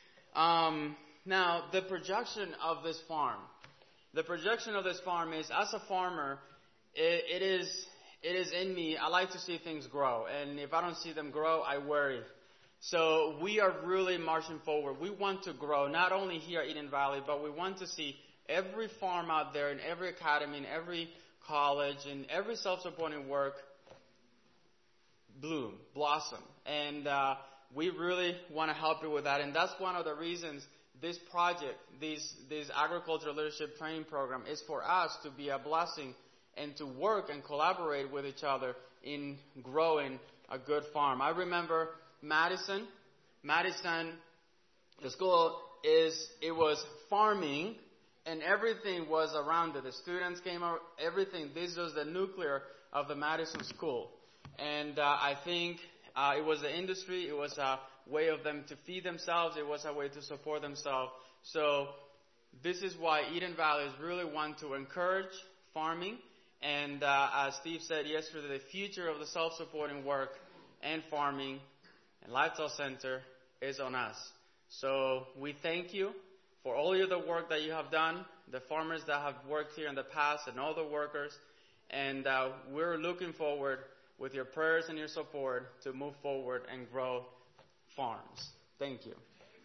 Now, the projection of this farm. The projection of this farm is, as a farmer, it is in me. I like to see things grow. And if I don't see them grow, I worry. So we are really marching forward. We want to grow, not only here at Eden Valley, but we want to see every farm out there, in every academy, in every college, in every self-supporting work bloom, blossom. And we really want to help you with that. And that's one of the reasons this project, this agricultural leadership training program, is for us to be a blessing and to work and collaborate with each other in growing a good farm. I remember Madison, the school it was farming, and everything was around it. The students came out, everything. This was the nuclear of the Madison school. And I think it was the industry. It was a way of them to feed themselves. It was a way to support themselves. So this is why Eden Valley really want to encourage farming. And as Steve said yesterday, the future of the self-supporting work and farming and Lifestyle Center is on us. So we thank you for all of the work that you have done, the farmers that have worked here in the past and all the workers. And we're looking forward with your prayers and your support to move forward and grow farms. Thank you.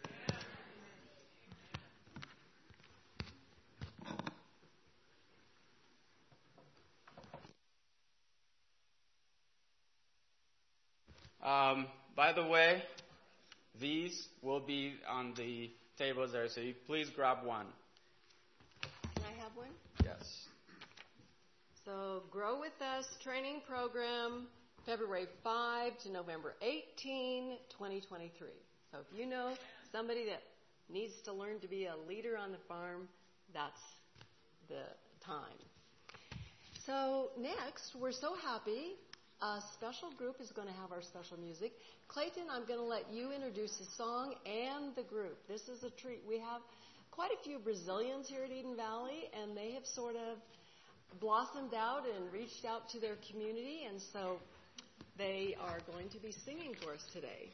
By the way, these will be on the tables there, so you please grab one. Can I have one? Yes. So, Grow With Us training program, February 5 to November 18, 2023. So if you know somebody that needs to learn to be a leader on the farm, that's the time. So next, we're so happy. A special group is going to have our special music. Clayton, I'm going to let you introduce the song and the group. This is a treat. We have quite a few Brazilians here at Eden Valley, and they have sort of blossomed out and reached out to their community, and so they are going to be singing for us today.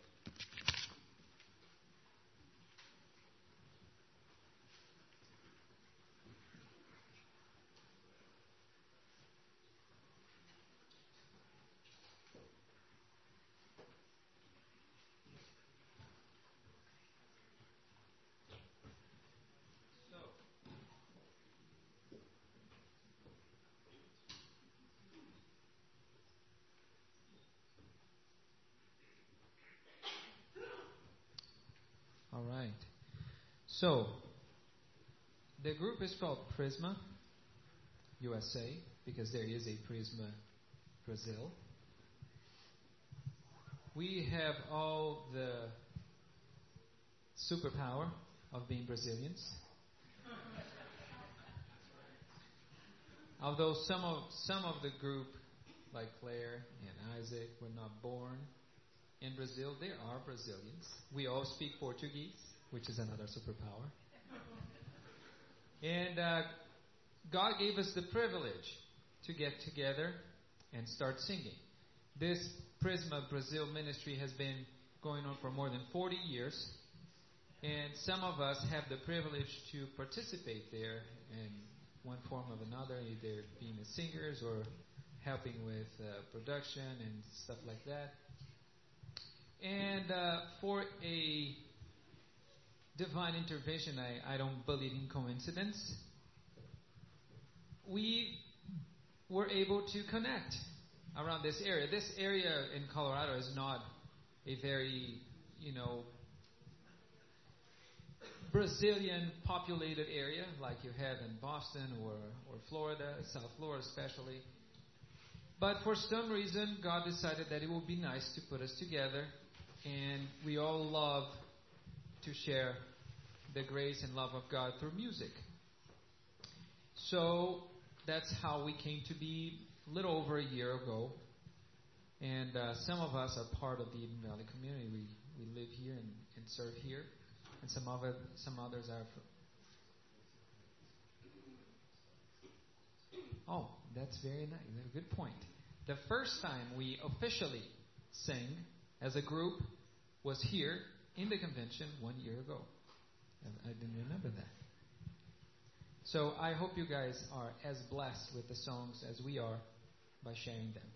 All right. So, the group is called Prisma USA because there is a Prisma Brazil. We have all the superpower of being Brazilians. Although some of the group, like Claire and Isaac, were not born in Brazil, there are Brazilians. We all speak Portuguese, which is another superpower. And God gave us the privilege to get together and start singing. This Prisma Brazil ministry has been going on for more than 40 years. And some of us have the privilege to participate there in one form or another, either being the singers or helping with production and stuff like that. And for a divine intervention, I don't believe in coincidence. We were able to connect around this area. This area in Colorado is not a very, Brazilian populated area like you have in Boston or Florida, South Florida especially. But for some reason, God decided that it would be nice to put us together, and we all love to share the grace and love of God through music. So that's how we came to be a little over a year ago. And some of us are part of the Eden Valley community. We live here and serve here. And some others are. Oh, that's very nice. That's a good point. The first time we officially sang as a group was here in the convention 1 year ago. I didn't remember that. So I hope you guys are as blessed with the songs as we are by sharing them.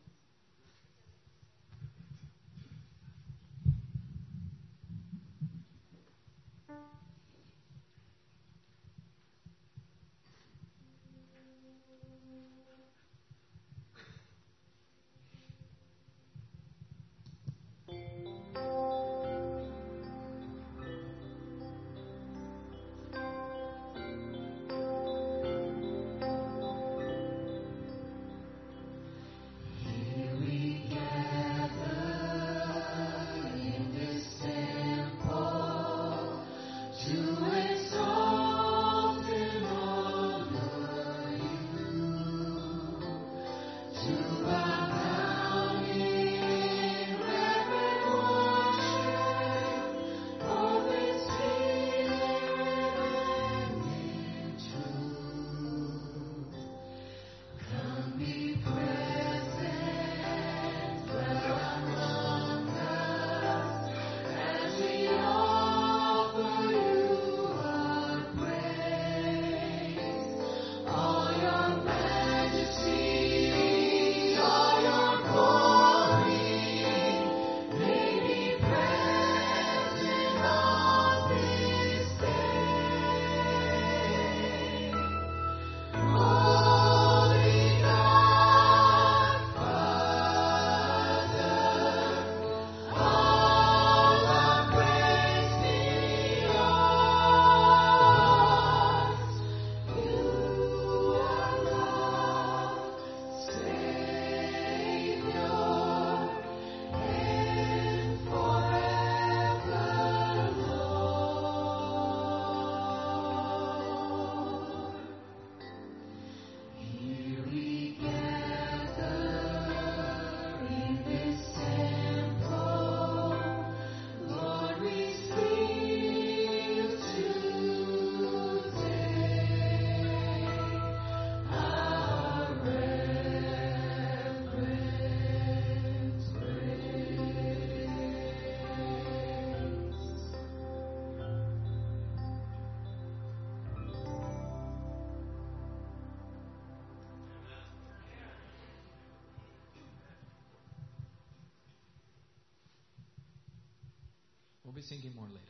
We'll be singing more later.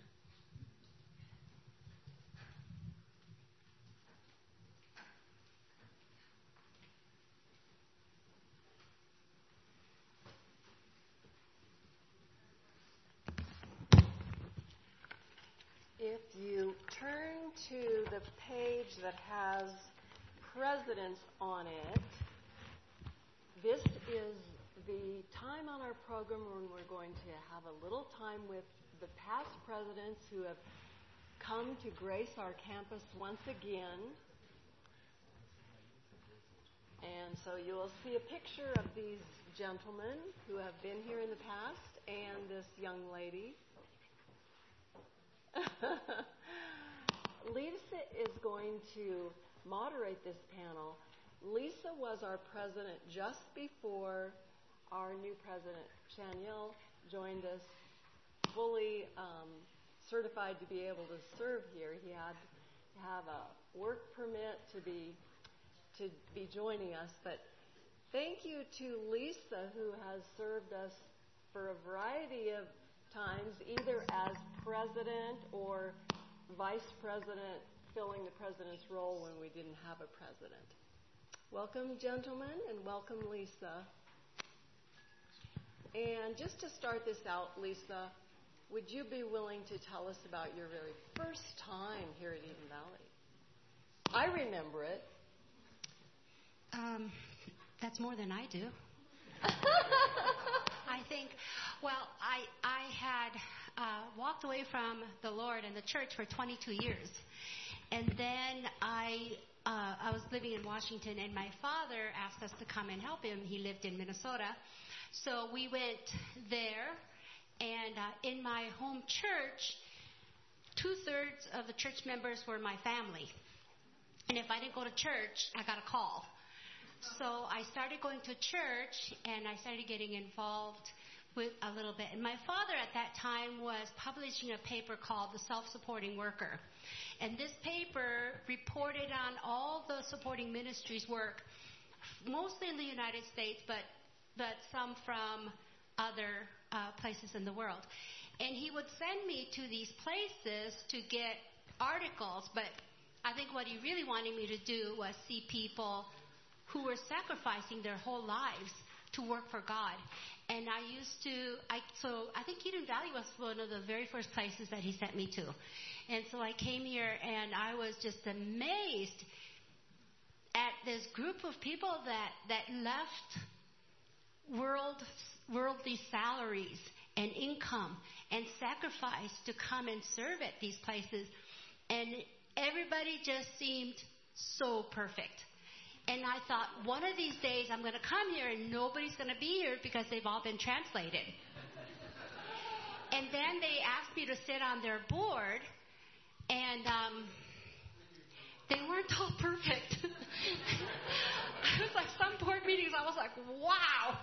If you turn to the page that has presidents on it, this is the time on our program when we're going to have a little time with the past presidents who have come to grace our campus once again. And so you'll see a picture of these gentlemen who have been here in the past, and this young lady. Lisa is going to moderate this panel. Lisa was our president just before our new president, Chaniel, joined us, fully certified to be able to serve here. He had to have a work permit to be joining us. But thank you to Lisa, who has served us for a variety of times, either as president or vice president, filling the president's role when we didn't have a president. Welcome, gentlemen, and welcome, Lisa. And just to start this out, Lisa, would you be willing to tell us about your very first time here at Eden Valley? I remember it. That's more than I do. I think, well, I had walked away from the Lord and the church for 22 years. And then I was living in Washington, and my father asked us to come and help him. He lived in Minnesota. So we went there, and in my home church, 2/3 of the church members were my family. And if I didn't go to church, I got a call. So I started going to church, and I started getting involved with a little bit. And my father at that time was publishing a paper called The Self-Supporting Worker. And this paper reported on all the supporting ministries' work, mostly in the United States, but some from other places in the world. And he would send me to these places to get articles, but I think what he really wanted me to do was see people who were sacrificing their whole lives to work for God. And so I think Eden Valley was one of the very first places that he sent me to. And so I came here, and I was just amazed at this group of people that left worldly salaries and income and sacrifice to come and serve at these places. And everybody just seemed so perfect. And I thought, one of these days I'm going to come here and nobody's going to be here because they've all been translated. And then they asked me to sit on their board, and they weren't all perfect. It was like some board meetings, I was like, wow.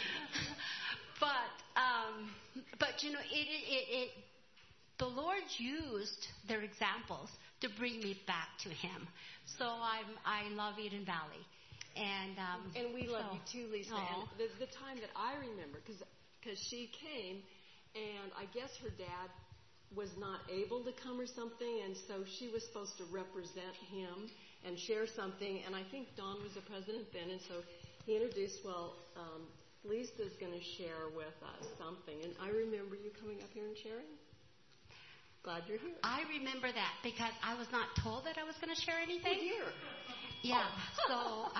But you know, the Lord used their examples to bring me back to Him. So I love Eden Valley, and we love you too, Lisa. And the time that I remember, because she came, and I guess her dad was not able to come or something, and so she was supposed to represent him and share something. And I think Don was the president then, and so he introduced, Lisa's going to share with us something. And I remember you coming up here and sharing. Glad you're here. I remember that because I was not told that I was going to share anything. Here. Yeah. So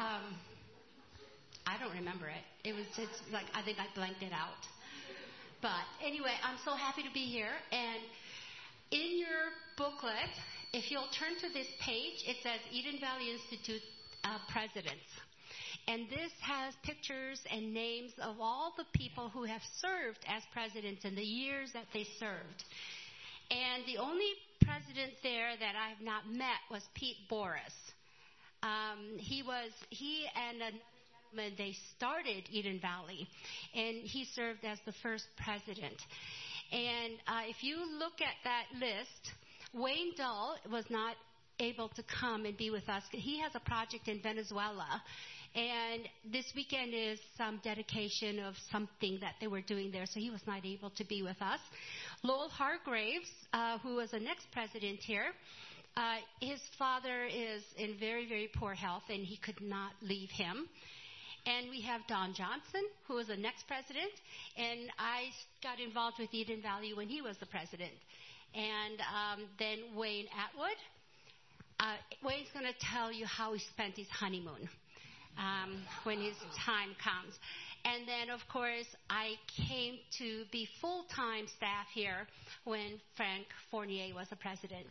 I don't remember it. It's like I think I blanked it out. But anyway, I'm so happy to be here. And in your booklet, if you'll turn to this page, it says Eden Valley Institute Presidents. And this has pictures and names of all the people who have served as presidents in the years that they served. And the only president there that I have not met was Pete Boris. He and another gentleman, they started Eden Valley, and he served as the first president. And if you look at that list, Wayne Dull was not able to come and be with us. He has a project in Venezuela, and this weekend is some dedication of something that they were doing there, so he was not able to be with us. Lowell Hargraves, who was the next president here, his father is in very, very poor health, and he could not leave him. And we have Don Johnson, who was the next president, and I got involved with Eden Valley when he was the president. And then Wayne Atwood. Wayne's going to tell you how he spent his honeymoon when his time comes. And then, of course, I came to be full-time staff here when Frank Fournier was the president.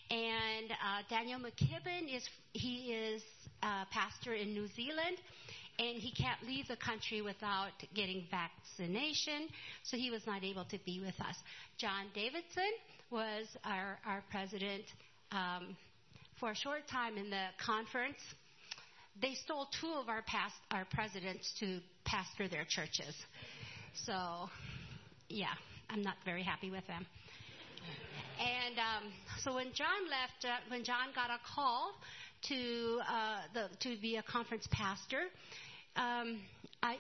And Daniel McKibben is pastor in New Zealand, and he can't leave the country without getting vaccination, so he was not able to be with us. John Davidson was our president for a short time in the conference. They stole two of our presidents to pastor their churches. So, yeah, I'm not very happy with them. And so when John left, when John got a call to be a conference pastor, I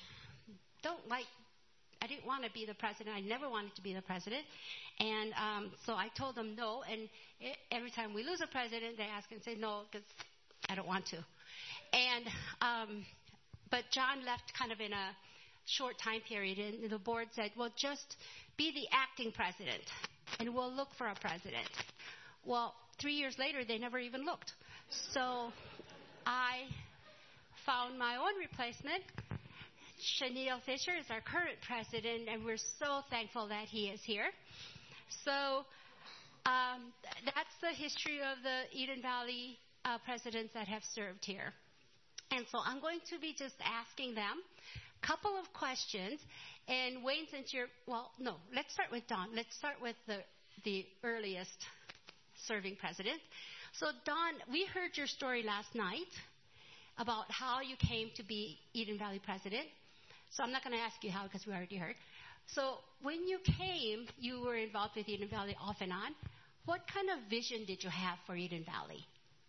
didn't want to be the president. I never wanted to be the president. And so I told them no. And every time we lose a president, they ask and say no because I don't want to. And but John left kind of in a short time period, and the board said, well, just be the acting president, and we'll look for a president. Well, 3 years later, they never even looked. So I found my own replacement. Chenille Fisher is our current president, and we're so thankful that he is here. So that's the history of the Eden Valley presidents that have served here. And so I'm going to be just asking them a couple of questions. And Wayne, since let's start with Don. Let's start with the earliest serving president. So Don, we heard your story last night about how you came to be Eden Valley president. So I'm not going to ask you how because we already heard. So when you came, you were involved with Eden Valley off and on. What kind of vision did you have for Eden Valley?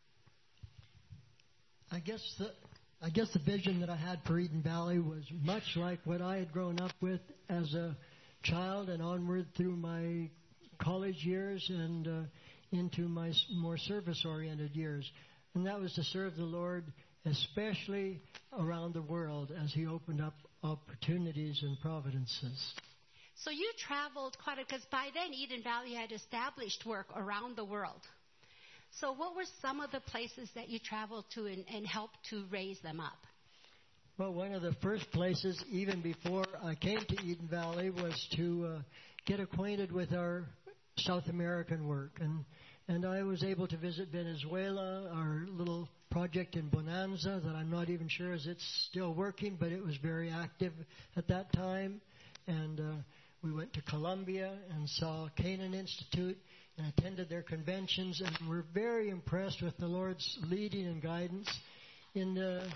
I guess the vision that I had for Eden Valley was much like what I had grown up with as a child and onward through my college years and into my more service-oriented years. And that was to serve the Lord, especially around the world as He opened up opportunities and providences. So you traveled quite a, because by then Eden Valley had established work around the world. So what were some of the places that you traveled to and helped to raise them up? Well, one of the first places, even before I came to Eden Valley, was to get acquainted with our South American work. And I was able to visit Venezuela, our little project in Bonanza that I'm not even sure is it's still working, but it was very active at that time. And we went to Colombia and saw Canaan Institute and attended their conventions, and were very impressed with the Lord's leading and guidance in the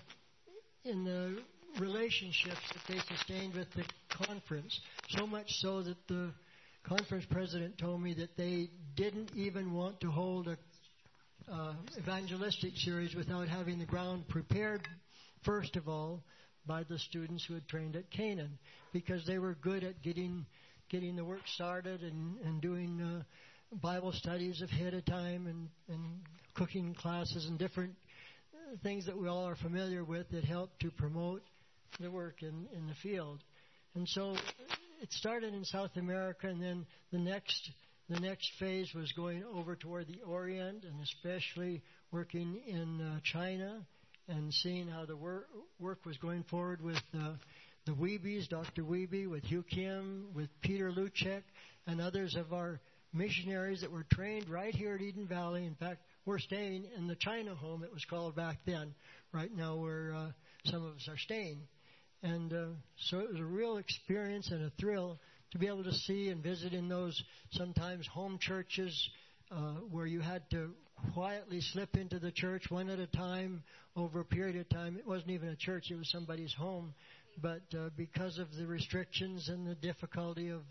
relationships that they sustained with the conference. So much so that the conference president told me that they didn't even want to hold a evangelistic series without having the ground prepared, first of all, by the students who had trained at Canaan, because they were good at getting the work started and doing Bible studies ahead of time and cooking classes and different things that we all are familiar with that help to promote the work in the field. And so it started in South America, and then the next phase was going over toward the Orient, and especially working in China and seeing how the work was going forward with the Weebies, Dr. Weeby, with Hugh Kim, with Peter Luchek, and others of our missionaries that were trained right here at Eden Valley. In fact, we're staying in the China home, it was called back then, right now where some of us are staying. And so it was a real experience and a thrill to be able to see and visit in those sometimes home churches where you had to quietly slip into the church one at a time over a period of time. It wasn't even a church, it was somebody's home. But because of the restrictions and the difficulty of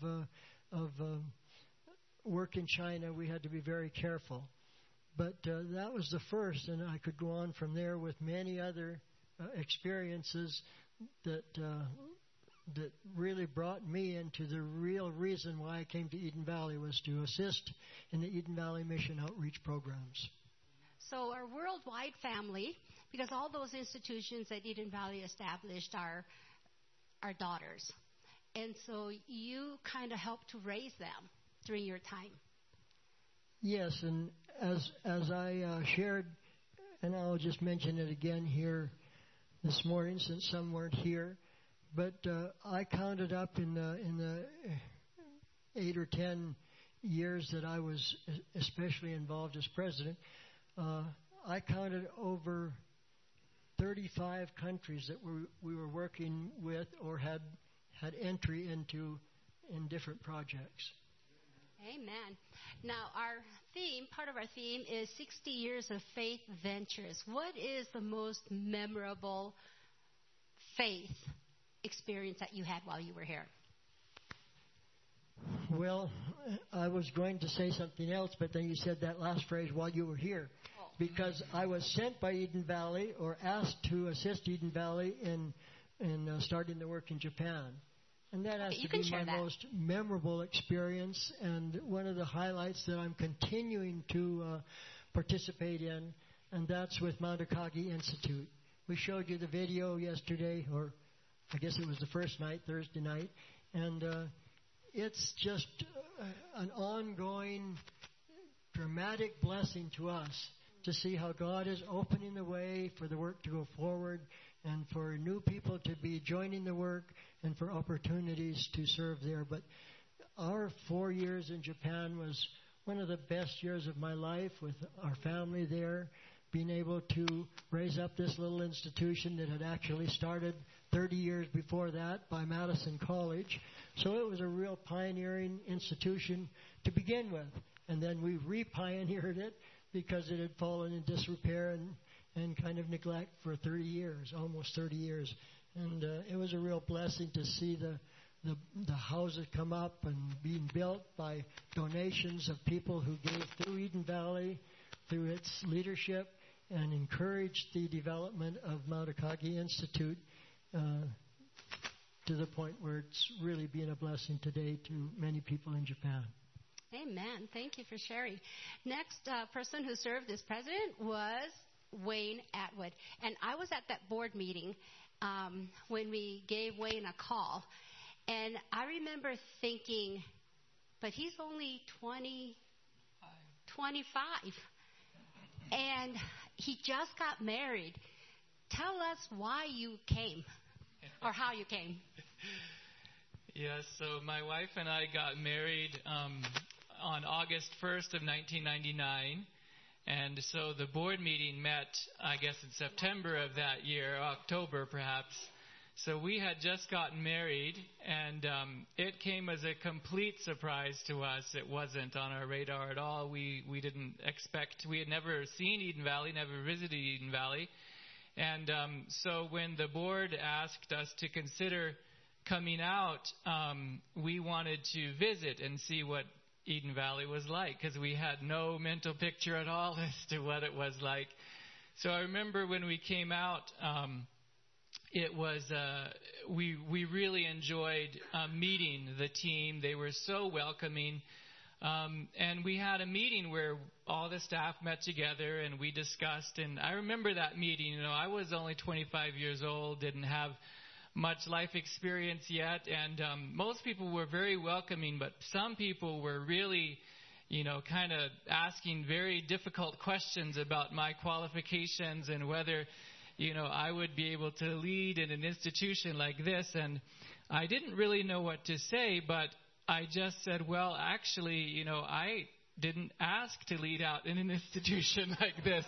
work in China, we had to be very careful. But that was the first, and I could go on from there with many other experiences that really brought me into the real reason why I came to Eden Valley, was to assist in the Eden Valley Mission Outreach programs. So our worldwide family, because all those institutions that Eden Valley established are our daughters. And so you kind of helped to raise them during your time. Yes, and as I shared, and I'll just mention it again here this morning since some weren't here, but I counted up in the 8 or 10 years that I was especially involved as president, I counted over 35 countries that we were working with or had entry into in different projects. Amen. Now, part of our theme is 60 years of faith ventures. What is the most memorable faith experience that you had while you were here? Well, I was going to say something else, but then you said that last phrase, while you were here. Because I was sent by Eden Valley or asked to assist Eden Valley in starting the work in Japan. And that has to be my most memorable experience and one of the highlights that I'm continuing to participate in, and that's with Mount Akagi Institute. We showed you the video yesterday, or I guess it was the first night, Thursday night, and it's just an ongoing dramatic blessing to us to see how God is opening the way for the work to go forward and for new people to be joining the work and for opportunities to serve there. But our 4 years in Japan was one of the best years of my life with our family there, being able to raise up this little institution that had actually started 30 years before that by Madison College. So it was a real pioneering institution to begin with. And then we re-pioneered it because it had fallen in disrepair and kind of neglect for 30 years, almost 30 years. And it was a real blessing to see the houses come up and being built by donations of people who gave through Eden Valley, through its leadership, and encouraged the development of Mount Akagi Institute to the point where it's really been a blessing today to many people in Japan. Amen. Thank you for sharing. Next person who served as president was Wayne Atwood. And I was at that board meeting when we gave Wayne a call. And I remember thinking, but he's only 25. And he just got married. Tell us why you came or how you came. Yes, so my wife and I got married on August 1st of 1999. And so the board meeting met, I guess, in September of that year, October perhaps. So we had just gotten married, and it came as a complete surprise to us. It wasn't on our radar at all. We didn't expect, we had never seen Eden Valley, never visited Eden Valley. And so when the board asked us to consider coming out, we wanted to visit and see what Eden Valley was like, because we had no mental picture at all as to what it was like. So I remember when we came out, it was we really enjoyed meeting the team. They were so welcoming, and we had a meeting where all the staff met together and we discussed. And I remember that meeting. You know, I was only 25 years old, didn't have much life experience yet, and most people were very welcoming, but some people were really, you know, kind of asking very difficult questions about my qualifications and whether, you know, I would be able to lead in an institution like this. And I didn't really know what to say, but I just said, well, actually, you know, I didn't ask to lead out in an institution like this.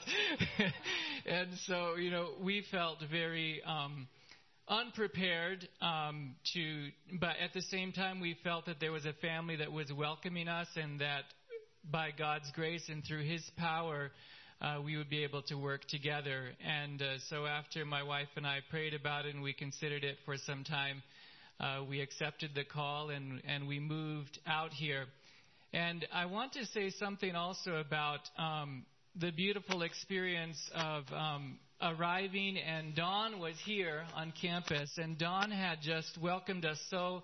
And so, you know, we felt very unprepared but at the same time we felt that there was a family that was welcoming us, and that by God's grace and through His power we would be able to work together. And so after my wife and I prayed about it and we considered it for some time, we accepted the call and we moved out here. And I want to say something also about the beautiful experience of arriving, and Dawn was here on campus, and Dawn had just welcomed us so,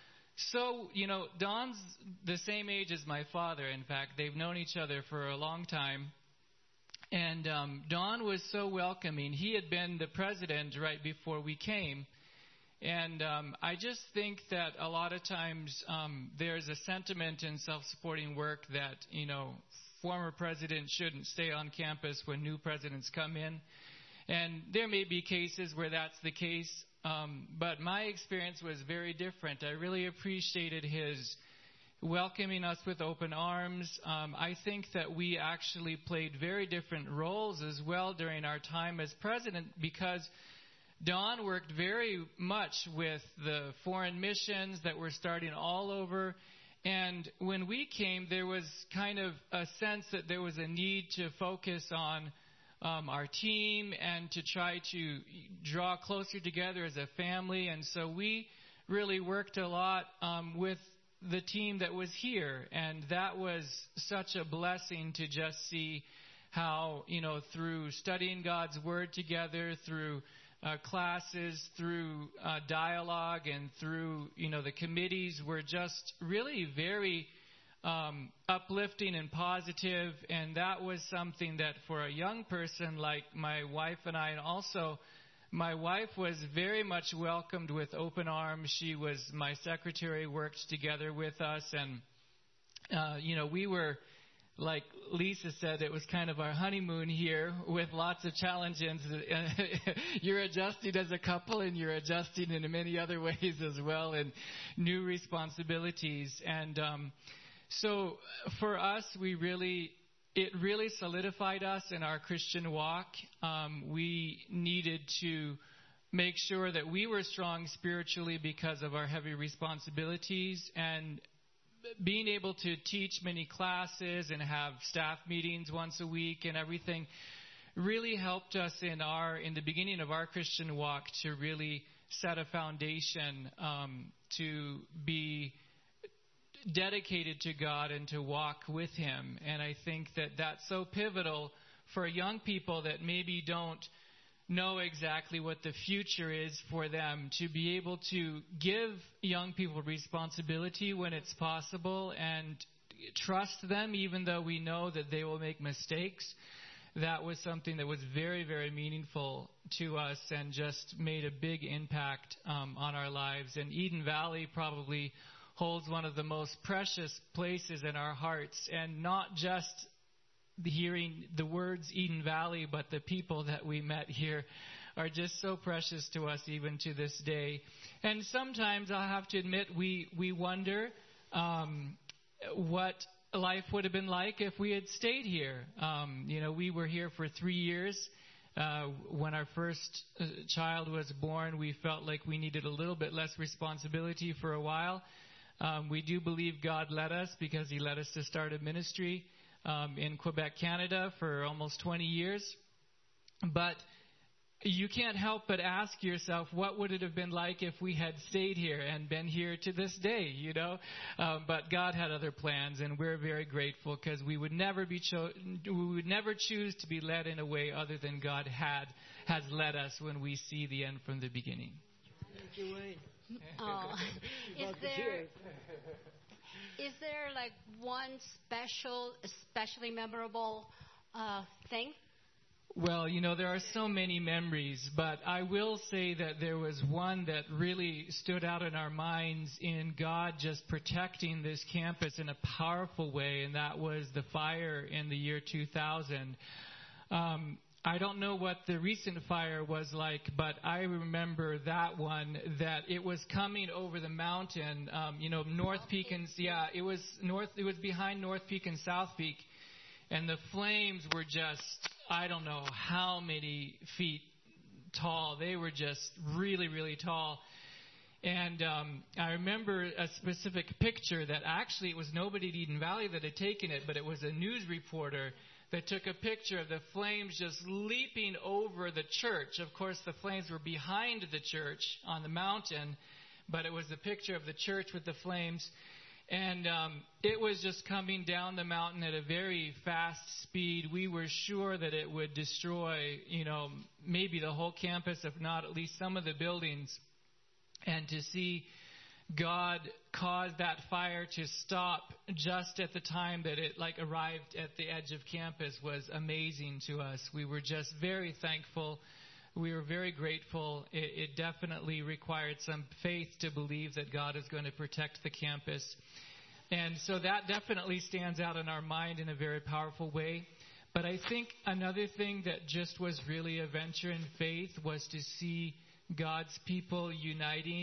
you know, Dawn's the same age as my father. In fact, they've known each other for a long time. And Dawn was so welcoming. He had been the president right before we came. And I just think that a lot of times there's a sentiment in self-supporting work that, you know, former presidents shouldn't stay on campus when new presidents come in. And there may be cases where that's the case, but my experience was very different. I really appreciated his welcoming us with open arms. I think that we actually played very different roles as well during our time as president, because Don worked very much with the foreign missions that were starting all over. And when we came, there was kind of a sense that there was a need to focus on our team and to try to draw closer together as a family. And so we really worked a lot with the team that was here. And that was such a blessing to just see how, through studying God's Word together, through classes, through dialogue, and through, the committees were just really very uplifting and positive. And that was something that for a young person like my wife and I, and also my wife was very much welcomed with open arms. She was my secretary, worked together with us. And, we were, like Lisa said, it was kind of our honeymoon here with lots of challenges. You're adjusting as a couple, and you're adjusting in many other ways as well, and new responsibilities. And so for us, it really solidified us in our Christian walk. We needed to make sure that we were strong spiritually because of our heavy responsibilities, and being able to teach many classes and have staff meetings once a week and everything really helped us in the beginning of our Christian walk to really set a foundation to be dedicated to God and to walk with Him. And I think that that's so pivotal for young people that maybe don't know exactly what the future is for them, to be able to give young people responsibility when it's possible and trust them even though we know that they will make mistakes. That was something that was very, very meaningful to us and just made a big impact on our lives. And Eden Valley probably holds one of the most precious places in our hearts, and not just hearing the words Eden Valley, but the people that we met here are just so precious to us even to this day. And sometimes I'll have to admit we wonder what life would have been like if we had stayed here. We were here for 3 years. When our first child was born, we felt like we needed a little bit less responsibility for a while. We do believe God led us, because He led us to start a ministry in Quebec, Canada for almost 20 years. But you can't help but ask yourself, what would it have been like if we had stayed here and been here to this day, But God had other plans, and we're very grateful, because we would never choose to be led in a way other than God has led us when we see the end from the beginning. Thank you, Wayne. Is there like one especially memorable thing? Well, there are so many memories, but I will say that there was one that really stood out in our minds in God just protecting this campus in a powerful way, and that was the fire in the year 2000. I don't know what the recent fire was like, but I remember that one, that it was coming over the mountain, North Peak and, it was behind North Peak and South Peak, and the flames were just, I don't know how many feet tall. They were just really, really tall. And I remember a specific picture that actually it was nobody at Eden Valley that had taken it, but it was a news reporter that took a picture of the flames just leaping over the church. Of course, the flames were behind the church on the mountain, but it was the picture of the church with the flames. And it was just coming down the mountain at a very fast speed. We were sure that it would destroy, maybe the whole campus, if not at least some of the buildings. And to see God caused that fire to stop just at the time that it arrived at the edge of campus was amazing to us. We were just very thankful. We were very grateful. It definitely required some faith to believe that God is going to protect the campus. And so that definitely stands out in our mind in a very powerful way. But I think another thing that just was really a venture in faith was to see God's people uniting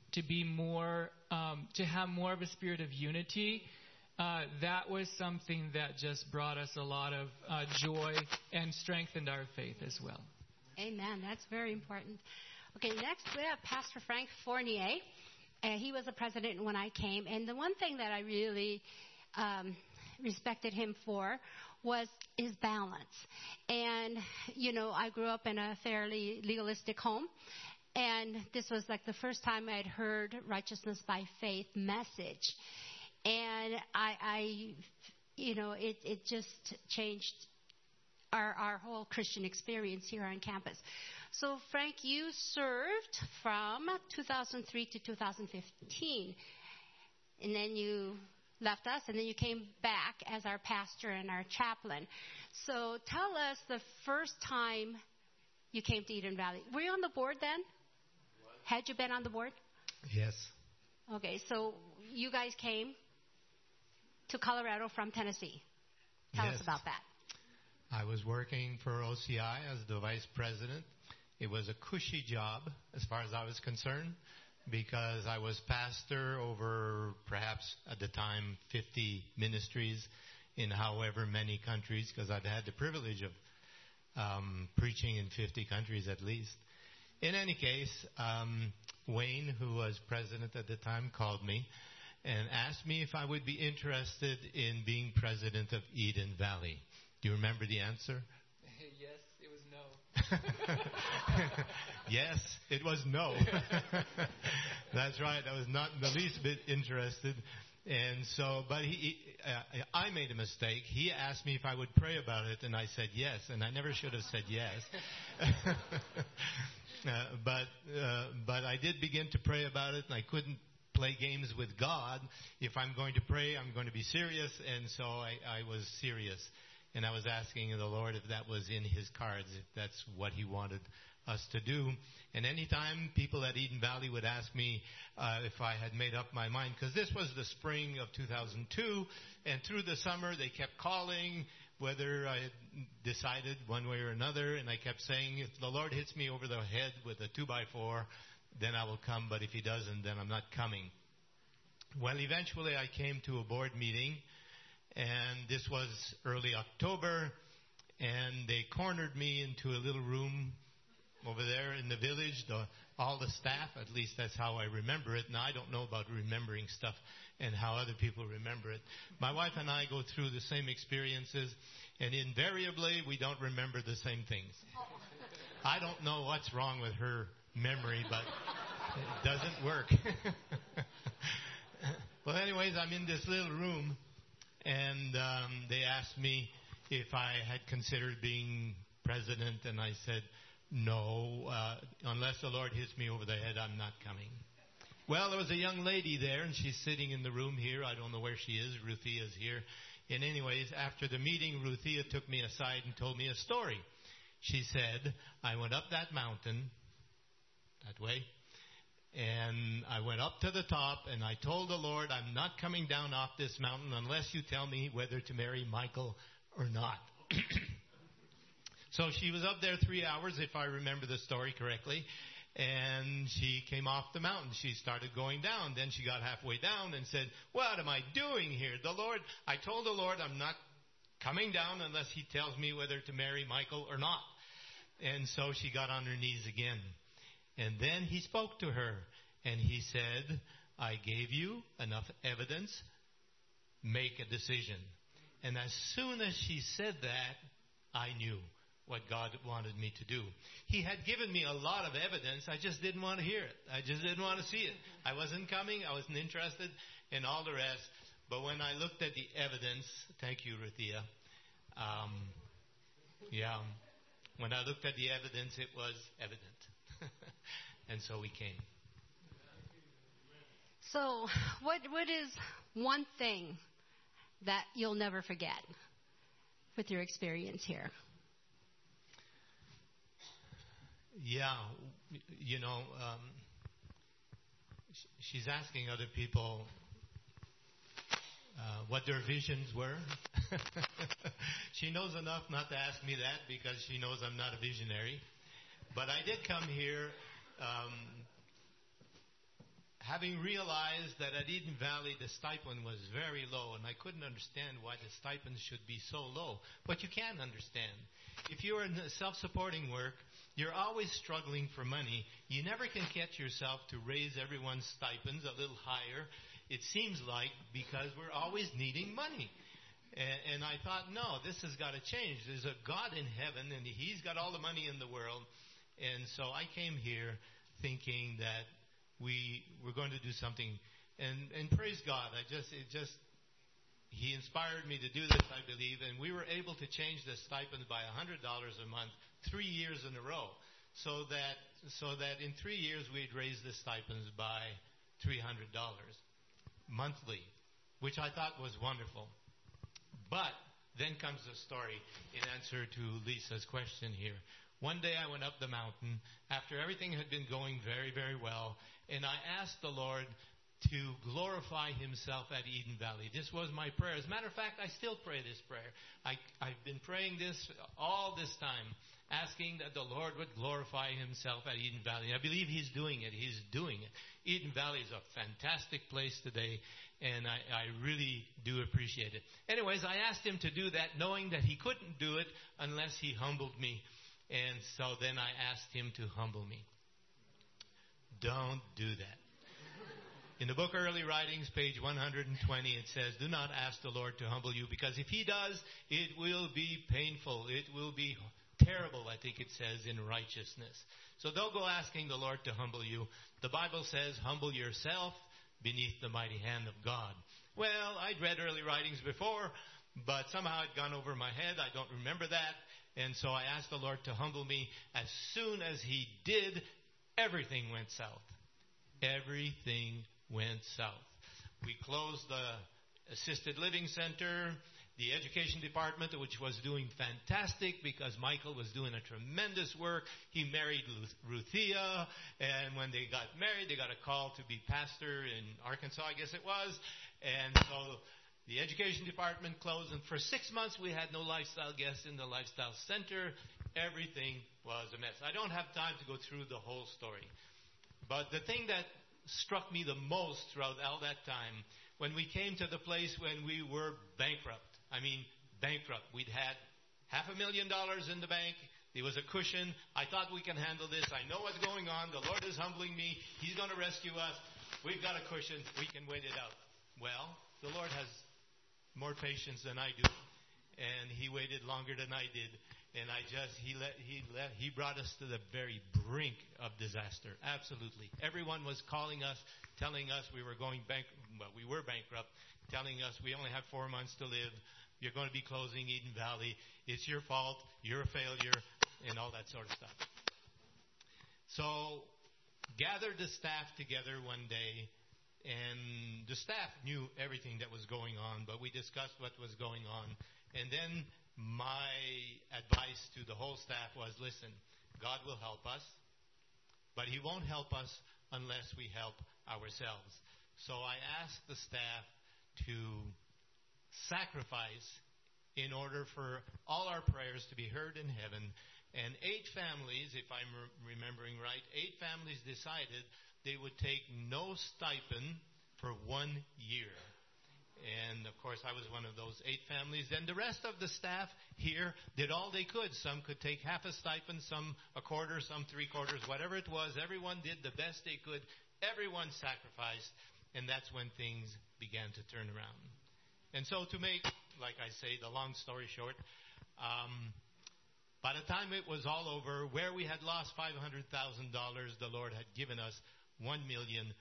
to be more, to have more of a spirit of unity. That was something that just brought us a lot of joy and strengthened our faith as well. Amen. That's very important. Okay, next we have Pastor Frank Fournier. He was the president when I came. And the one thing that I really respected him for was his balance. And, you know, I grew up in a fairly legalistic home. And this was like the first time I'd heard righteousness by faith message. And I you know, it just changed our whole Christian experience here on campus. So, Frank, you served from 2003 to 2015. And then you left us, and then you came back as our pastor and our chaplain. So tell us the first time you came to Eden Valley. Were you on the board then? Had you been on the board? Yes. Okay, so you guys came to Colorado from Tennessee. Tell us about that. I was working for OCI as the vice president. It was a cushy job as far as I was concerned because I was pastor over perhaps at the time 50 ministries in however many countries, because I'd had the privilege of preaching in 50 countries at least. In any case, Wayne, who was president at the time, called me and asked me if I would be interested in being president of Eden Valley. Do you remember the answer? Yes, it was no. Yes, it was no. That's right. I was not the least bit interested. And so, but I made a mistake. He asked me if I would pray about it, and I said yes, and I never should have said yes. But I did begin to pray about it, and I couldn't play games with God. If I'm going to pray, I'm going to be serious, and so I was serious. And I was asking the Lord if that was in His cards, if that's what He wanted us to do. And anytime people at Eden Valley would ask me if I had made up my mind, because this was the spring of 2002, and through the summer they kept calling whether I had decided one way or another, and I kept saying, if the Lord hits me over the head with a 2x4, then I will come, but if He doesn't, then I'm not coming. Well, eventually I came to a board meeting, and this was early October, and they cornered me into a little room over there in the village. All the staff, at least that's how I remember it. Now, I don't know about remembering stuff and how other people remember it. My wife and I go through the same experiences, and invariably we don't remember the same things. I don't know what's wrong with her memory, but it doesn't work. Well, anyways, I'm in this little room, and they asked me if I had considered being president, and I said, no, unless the Lord hits me over the head, I'm not coming. Well, there was a young lady there, and she's sitting in the room here. I don't know where she is. Ruthia is here. And anyways, after the meeting, Ruthia took me aside and told me a story. She said, I went up that mountain, that way, and I went up to the top, and I told the Lord, I'm not coming down off this mountain unless you tell me whether to marry Michael or not. So she was up there 3 hours, if I remember the story correctly, and she came off the mountain. She started going down. Then she got halfway down and said, what am I doing here? I told the Lord I'm not coming down unless He tells me whether to marry Michael or not. And so she got on her knees again. And then He spoke to her, and He said, I gave you enough evidence. Make a decision. And as soon as she said that, I knew what God wanted me to do. He had given me a lot of evidence. I just didn't want to hear it. I just didn't want to see it. I wasn't coming. I wasn't interested in all the rest. But when I looked at the evidence, thank you, Ruthia. When I looked at the evidence, it was evident. And so we came. So what is one thing that you'll never forget with your experience here? Yeah, she's asking other people what their visions were. She knows enough not to ask me that because she knows I'm not a visionary. But I did come here having realized that at Eden Valley the stipend was very low, and I couldn't understand why the stipends should be so low. But you can understand. If you're in self-supporting work, you're always struggling for money. You never can get yourself to raise everyone's stipends a little higher, it seems like, because we're always needing money. And I thought, no, this has got to change. There's a God in heaven, and He's got all the money in the world. And so I came here thinking that we were going to do something. And praise God, He inspired me to do this, I believe. And we were able to change the stipend by $100 a month 3 years in a row. So that in 3 years we'd raised the stipends by $300 monthly, which I thought was wonderful. But then comes the story in answer to Lisa's question here. One day I went up the mountain after everything had been going very, very well, and I asked the Lord to glorify Himself at Eden Valley. This was my prayer. As a matter of fact, I still pray this prayer. I've been praying this all this time, asking that the Lord would glorify Himself at Eden Valley. I believe He's doing it. He's doing it. Eden Valley is a fantastic place today, and I really do appreciate it. Anyways, I asked Him to do that, knowing that He couldn't do it unless He humbled me. And so then I asked Him to humble me. Don't do that. In the book Early Writings, page 120, it says, do not ask the Lord to humble you, because if He does, it will be painful. It will be terrible, I think it says, in righteousness. So don't go asking the Lord to humble you. The Bible says, humble yourself beneath the mighty hand of God. Well, I'd read Early Writings before, but somehow it had gone over my head. I don't remember that. And so I asked the Lord to humble me. As soon as He did, everything went south. Everything went south. We closed the assisted living center, the education department, which was doing fantastic because Michael was doing a tremendous work. He married Ruthia, and when they got married, they got a call to be pastor in Arkansas, I guess it was. And so the education department closed, and for 6 months we had no lifestyle guests in the lifestyle center. Everything was a mess. I don't have time to go through the whole story. But the thing that struck me the most throughout all that time, when we came to the place when we were bankrupt. I mean, bankrupt. We'd had $500,000 in the bank. There was a cushion. I thought we can handle this. I know what's going on. The Lord is humbling me. He's going to rescue us. We've got a cushion. We can wait it out. Well, the Lord has more patience than I do, and He waited longer than I did. And He brought us to the very brink of disaster. Absolutely. Everyone was calling us, telling us we were going we were bankrupt, telling us we only have 4 months to live. You're going to be closing Eden Valley. It's your fault. You're a failure, and all that sort of stuff. So, gathered the staff together one day, and the staff knew everything that was going on, but we discussed what was going on. And then my advice to the whole staff was, listen, God will help us, but He won't help us unless we help ourselves. So I asked the staff to sacrifice in order for all our prayers to be heard in heaven. And 8 families, if I'm remembering right, 8 families decided they would take no stipend for 1 year. And, of course, I was one of those 8 families. And the rest of the staff here did all they could. Some could take half a stipend, some a quarter, some 3/4, whatever it was. Everyone did the best they could. Everyone sacrificed. And that's when things began to turn around. And so to make, like I say, the long story short, by the time it was all over, where we had lost $500,000, the Lord had given us $1,500,000.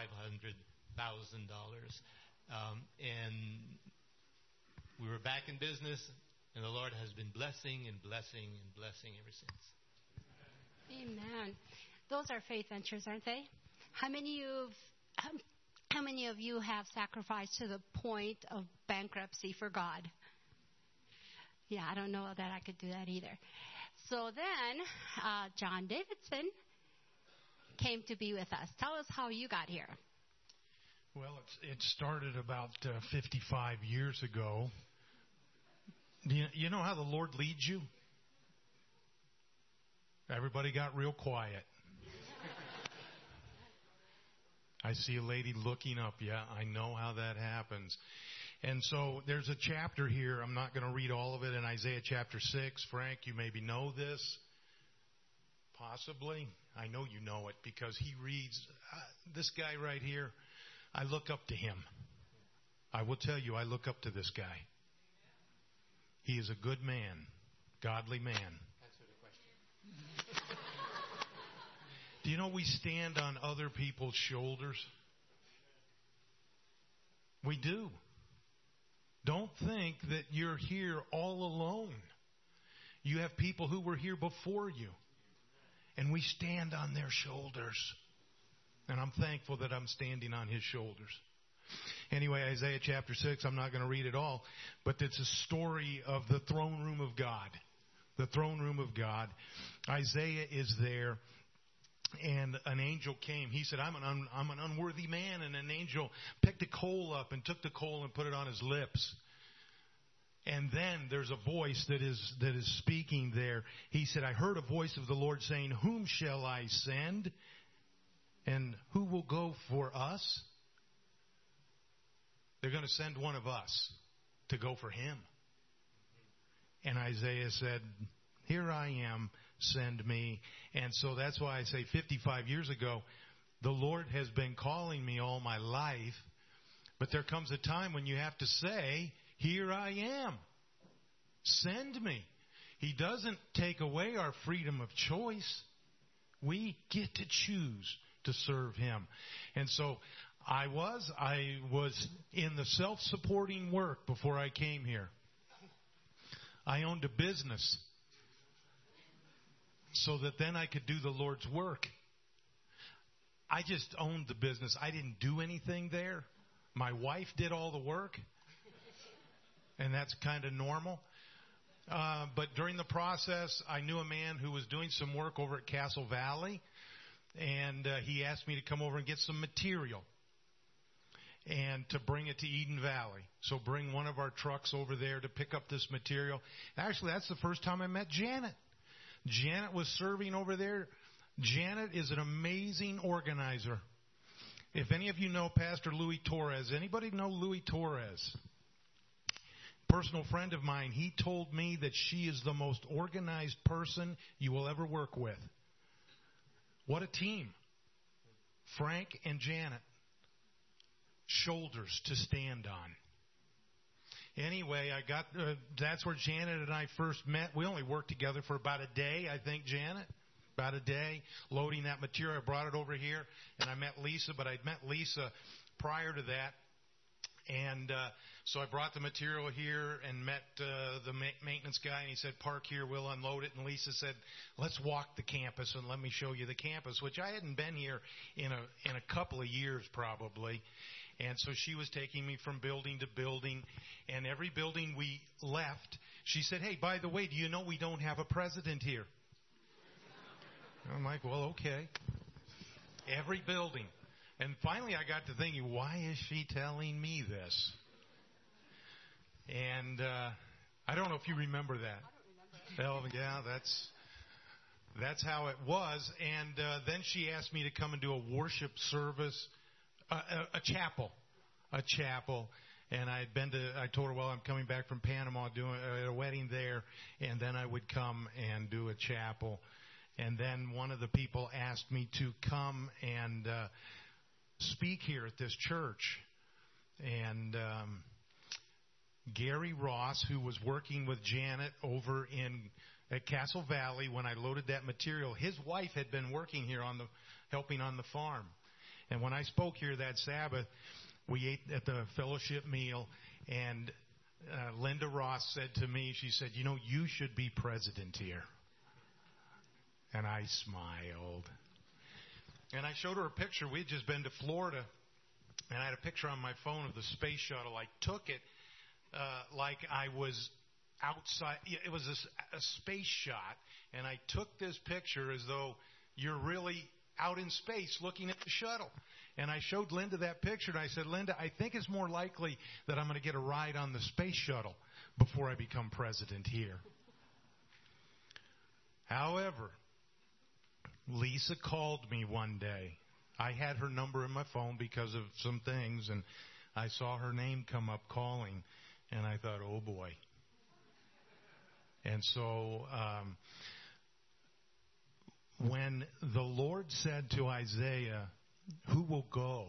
And we were back in business, and the Lord has been blessing and blessing and blessing ever since. Amen. Those are faith ventures, aren't they? How many of you have sacrificed to the point of bankruptcy for God? Yeah, I don't know that I could do that either. So then, John Davidson came to be with us. Tell us how you got here. Well, it started about 55 years ago. You know how the Lord leads you? Everybody got real quiet. I see a lady looking up. Yeah, I know how that happens. And so there's a chapter here. I'm not going to read all of it in Isaiah chapter 6. Frank, you maybe know this. Possibly. I know you know it because he reads. This guy right here, I look up to him. I will tell you, I look up to this guy. He is a good man, godly man. Answer the question. Do you know we stand on other people's shoulders? We do. Don't think that you're here all alone. You have people who were here before you. And we stand on their shoulders. And I'm thankful that I'm standing on his shoulders. Anyway, Isaiah chapter 6, I'm not going to read it all. But it's a story of the throne room of God. The throne room of God. Isaiah is there. And an angel came. He said, I'm an unworthy man. And an angel picked a coal up and took the coal and put it on his lips. And then there's a voice that is speaking there. He said, I heard a voice of the Lord saying, whom shall I send? And who will go for us? They're going to send one of us to go for him. And Isaiah said, here I am, send me. And so that's why I say 55 years ago, the Lord has been calling me all my life. But there comes a time when you have to say, here I am. Send me. He doesn't take away our freedom of choice. We get to choose to serve him. And so I was in the self-supporting work before I came here. I owned a business so that then I could do the Lord's work. I just owned the business. I didn't do anything there. My wife did all the work. And that's kind of normal. But during the process, I knew a man who was doing some work over at Castle Valley. And he asked me to come over and get some material and to bring it to Eden Valley. So bring one of our trucks over there to pick up this material. Actually, that's the first time I met Janet. Janet was serving over there. Janet is an amazing organizer. If any of you know Pastor Louis Torres, anybody know Louis Torres? Personal friend of mine, he told me that she is the most organized person you will ever work with. What a team. Frank and Janet. Shoulders to stand on. Anyway, that's where Janet and I first met. We only worked together for about a day, I think, Janet. About a day, loading that material. I brought it over here, and I met Lisa, but I'd met Lisa prior to that. And so I brought the material here and met the maintenance guy, and he said, park here, we'll unload it. And Lisa said, let's walk the campus and let me show you the campus, which I hadn't been here in a couple of years probably. And so she was taking me from building to building, and every building we left, she said, hey, by the way, do you know we don't have a president here? I'm like, well, okay. Every building. And finally I got to thinking, why is she telling me this? And I don't know if you remember that. Well, yeah, that's how it was. And then she asked me to come and do a worship service, a chapel. And I told her, well, I'm coming back from Panama doing a wedding there, and then I would come and do a chapel. And then one of the people asked me to come and speak here at this church. And Gary Ross, who was working with Janet over at Castle Valley when I loaded that material, his wife had been working here helping on the farm. And when I spoke here that Sabbath, we ate at the fellowship meal, and Linda Ross said to me, she said, you know, you should be president here. And I smiled. And I showed her a picture. We had just been to Florida, and I had a picture on my phone of the space shuttle. I took it like I was outside. It was a space shot, and I took this picture as though you're really out in space looking at the shuttle. And I showed Linda that picture, and I said, Linda, I think it's more likely that I'm going to get a ride on the space shuttle before I become president here. However, Lisa called me one day. I had her number in my phone because of some things, and I saw her name come up calling, and I thought, oh boy. And so when the Lord said to Isaiah, who will go?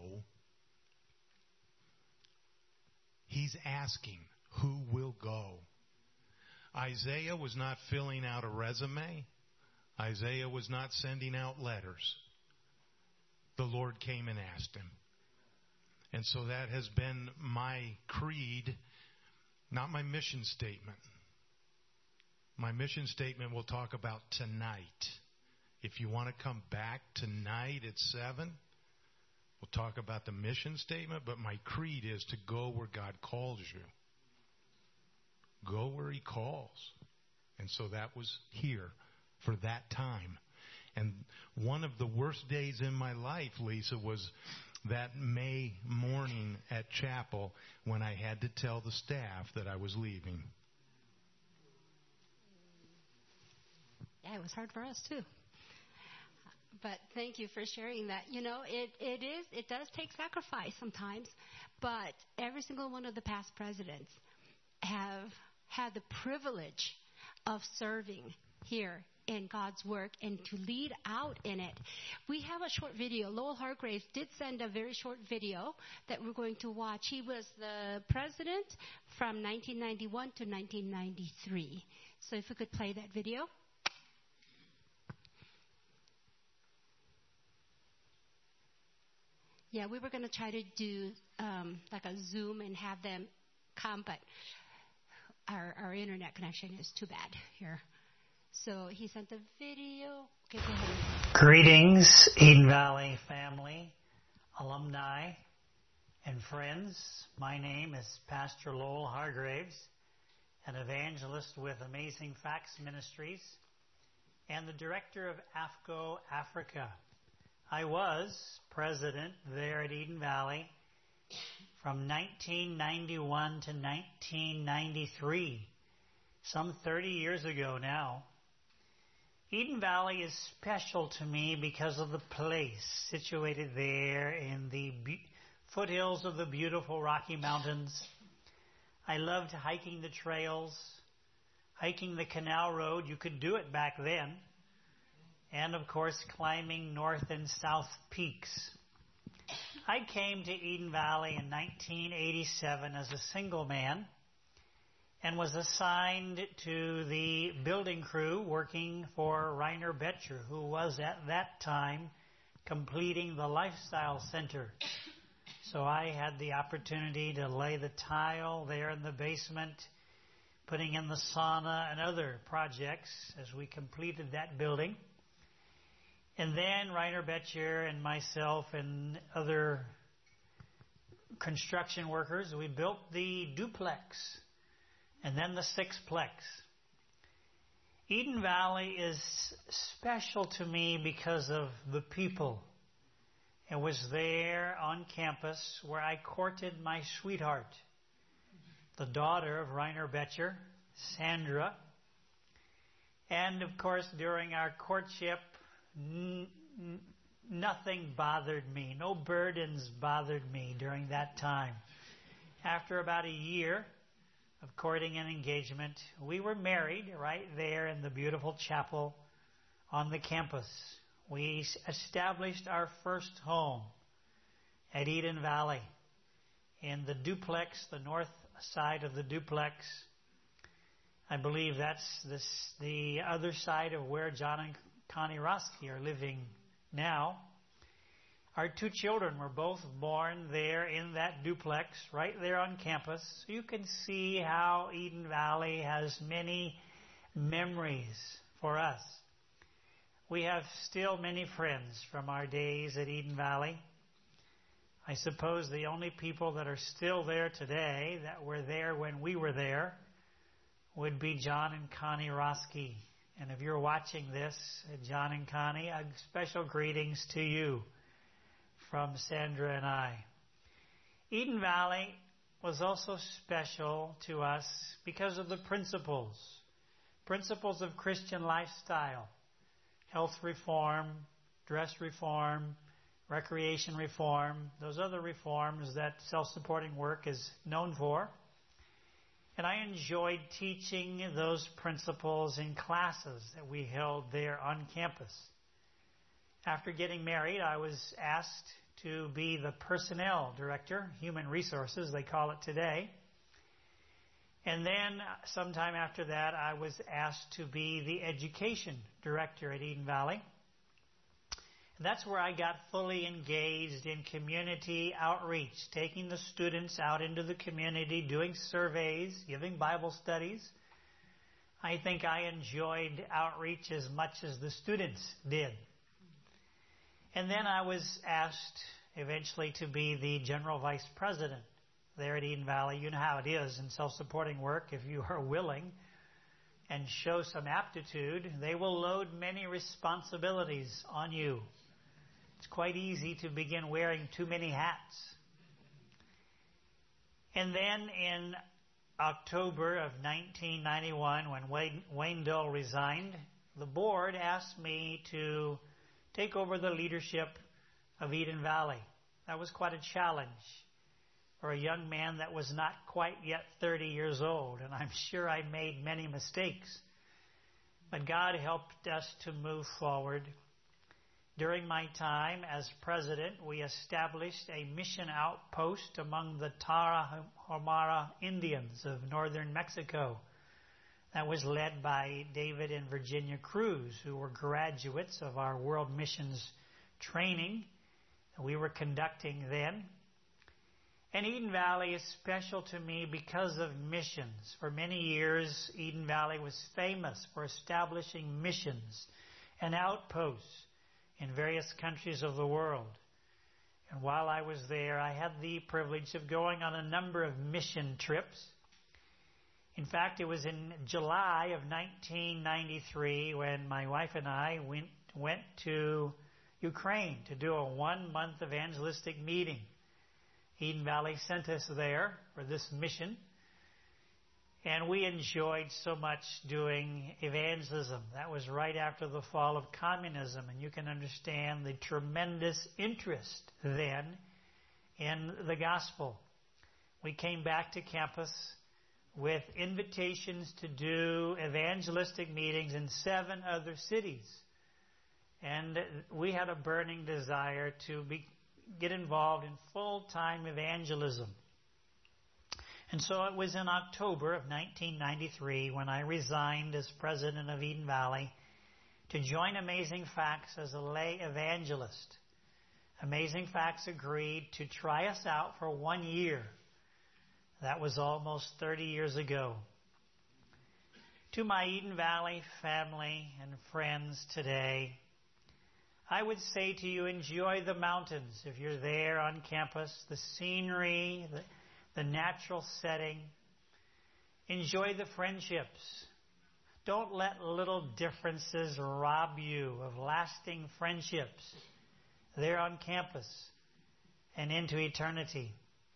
He's asking, who will go? Isaiah was not filling out a resume. Isaiah was not sending out letters. The Lord came and asked him. And so that has been my creed, not my mission statement. My mission statement we'll talk about tonight. If you want to come back tonight at 7, we'll talk about the mission statement. But my creed is to go where God calls you. Go where He calls. And so that was here for that time. And one of the worst days in my life, Lisa, was that May morning at chapel when I had to tell the staff that I was leaving. Yeah, it was hard for us too. But thank you for sharing that. You know, it does take sacrifice sometimes, but every single one of the past presidents have had the privilege of serving here in God's work and to lead out in it. We have a short video. Lowell Hargraves did send a very short video that we're going to watch. He was the president from 1991 to 1993. So if we could play that video. Yeah, we were going to try to do like a Zoom and have them come, but our internet connection is too bad here. So he sent the video. Okay, go ahead. Greetings, Eden Valley family, alumni, and friends. My name is Pastor Lowell Hargraves, an evangelist with Amazing Facts Ministries and the director of AFCO Africa. I was president there at Eden Valley from 1991 to 1993, some 30 years ago now. Eden Valley is special to me because of the place situated there in the foothills of the beautiful Rocky Mountains. I loved hiking the trails, hiking the Canal Road. You could do it back then. And, of course, climbing north and south peaks. I came to Eden Valley in 1987 as a single man and was assigned to the building crew working for Reiner Betcher, who was at that time completing the Lifestyle Center. So I had the opportunity to lay the tile there in the basement, putting in the sauna and other projects as we completed that building. And then Reiner Betcher and myself and other construction workers, we built the duplex and then the sixplex. Eden Valley is special to me because of the people. It was there on campus where I courted my sweetheart, the daughter of Reiner Betcher, Sandra. And, of course, during our courtship, nothing bothered me. No burdens bothered me during that time. After about a year of courting and engagement, we were married right there in the beautiful chapel on the campus. We established our first home at Eden Valley in the duplex, the north side of the duplex. I believe that's the other side of where John and Connie Roski are living now. Our two children were both born there in that duplex, right there on campus. So you can see how Eden Valley has many memories for us. We have still many friends from our days at Eden Valley. I suppose the only people that are still there today that were there when we were there would be John and Connie Roski. And if you're watching this, John and Connie, special greetings to you from Sandra and I. Eden Valley was also special to us because of the principles of Christian lifestyle, health reform, dress reform, recreation reform, those other reforms that self-supporting work is known for. And I enjoyed teaching those principles in classes that we held there on campus. After getting married, I was asked to be the personnel director, human resources, they call it today. And then sometime after that, I was asked to be the education director at Eden Valley. And that's where I got fully engaged in community outreach, taking the students out into the community, doing surveys, giving Bible studies. I think I enjoyed outreach as much as the students did. And then I was asked eventually to be the general vice president there at Eden Valley. You know how it is in self-supporting work. If you are willing and show some aptitude, they will load many responsibilities on you. It's quite easy to begin wearing too many hats. And then in October of 1991, when Wayne Dull resigned, the board asked me to take over the leadership of Eden Valley. That was quite a challenge for a young man that was not quite yet 30 years old, and I'm sure I made many mistakes. But God helped us to move forward. During my time as president, we established a mission outpost among the Tarahumara Indians of northern Mexico. That was led by David and Virginia Cruz, who were graduates of our World Missions training that we were conducting then. And Eden Valley is special to me because of missions. For many years, Eden Valley was famous for establishing missions and outposts in various countries of the world. And while I was there, I had the privilege of going on a number of mission trips. In fact, it was in July of 1993 when my wife and I went to Ukraine to do a one-month evangelistic meeting. Eden Valley sent us there for this mission. And we enjoyed so much doing evangelism. That was right after the fall of communism. And you can understand the tremendous interest then in the gospel. We came back to campus with invitations to do evangelistic meetings in 7 other cities. And we had a burning desire to get involved in full-time evangelism. And so it was in October of 1993 when I resigned as president of Eden Valley to join Amazing Facts as a lay evangelist. Amazing Facts agreed to try us out for 1 year. That was almost 30 years ago. To my Eden Valley family and friends today, I would say to you, enjoy the mountains if you're there on campus, the scenery, the natural setting. Enjoy the friendships. Don't let little differences rob you of lasting friendships there on campus and into eternity.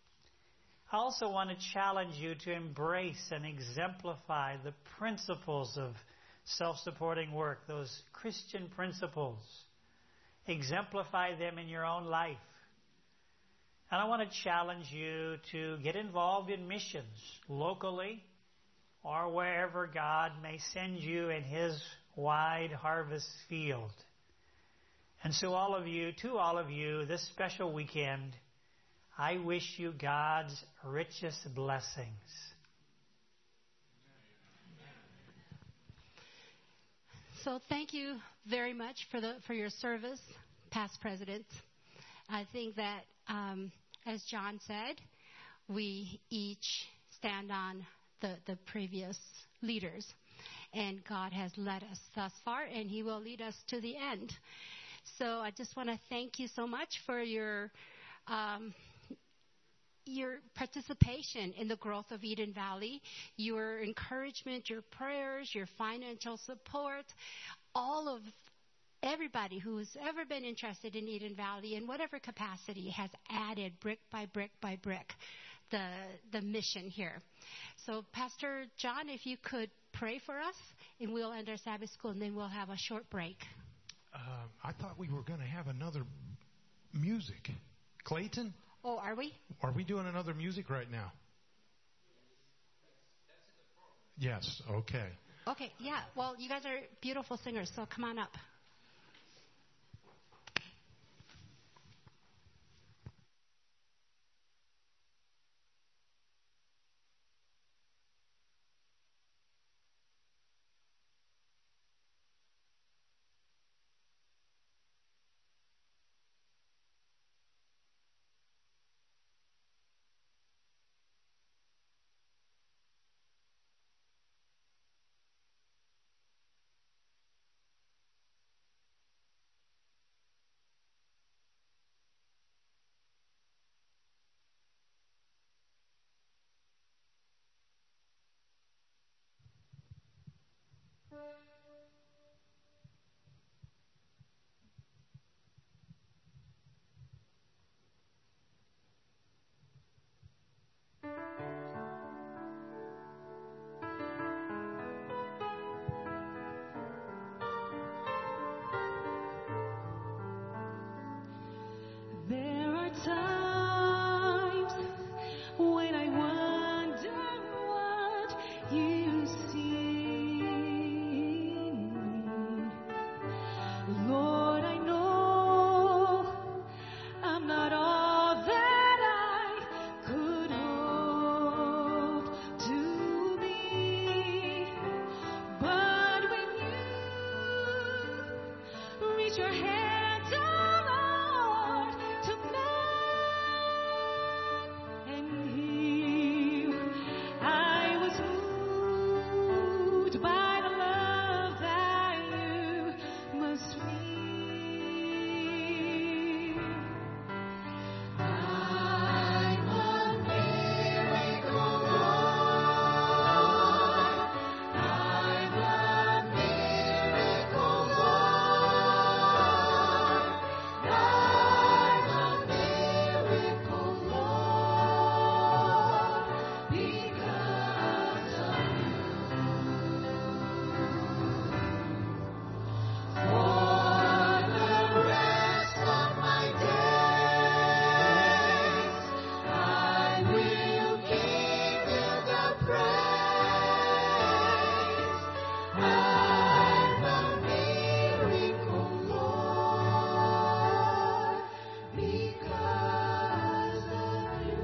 I also want to challenge you to embrace and exemplify the principles of self-supporting work, those Christian principles. Exemplify them in your own life. And I want to challenge you to get involved in missions locally or wherever God may send you in His wide harvest field. And so to all of you, this special weekend, I wish you God's richest blessings. So thank you very much for your service, past presidents. I think that, as John said, we each stand on the previous leaders. And God has led us thus far, and He will lead us to the end. So I just want to thank you so much for your participation in the growth of Eden Valley, your encouragement, your prayers, your financial support, all of everybody who's ever been interested in Eden Valley in whatever capacity has added brick by brick by brick the mission here. So Pastor John, if you could pray for us, and we'll end our Sabbath school, and then we'll have a short break. I thought we were going to have another music. Clayton? Oh, are we? Are we doing another music right now? Yes, okay. Okay, yeah. Well, you guys are beautiful singers, so come on up. There are times when I wonder what you see in me. Lord, I know I'm not all that I could hope to be, but when you reach your hands out to mend and heal, I was moved by the love that you must feel. I'm a miracle, Lord. I'm a miracle, Lord. I'm a miracle, Lord, because of you. For the rest of my days, I will give you the praise. I'm a miracle, Lord, because of you.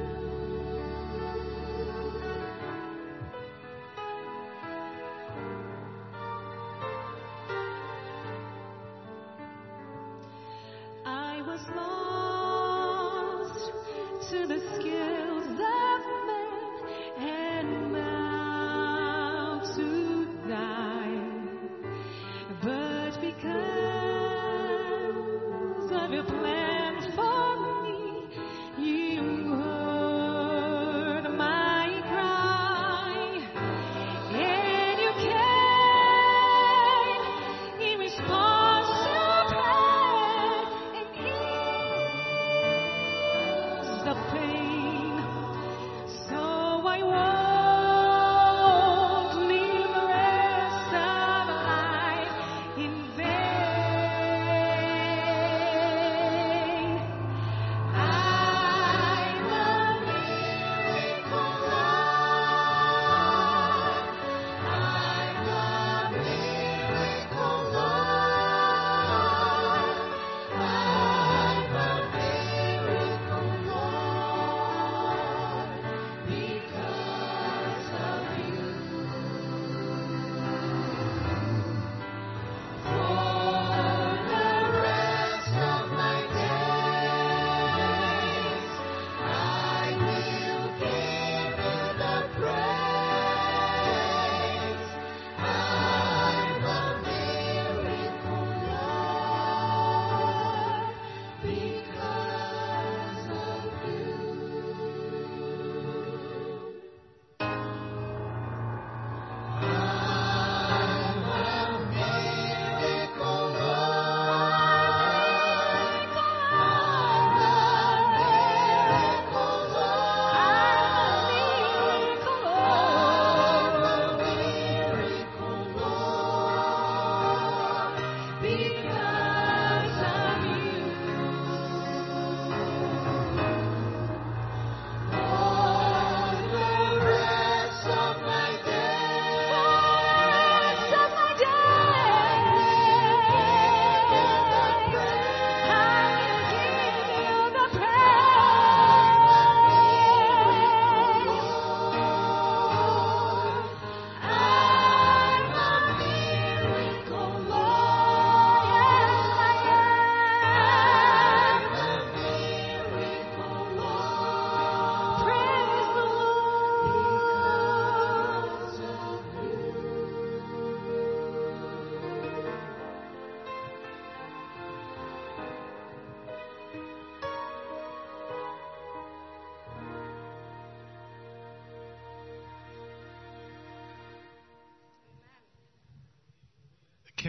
I was lost to the skills of men and bound to die, but because of your plan for me, you heard my cry, and you came in response to prayer and eased the pain. So I won't live the rest of life in vain.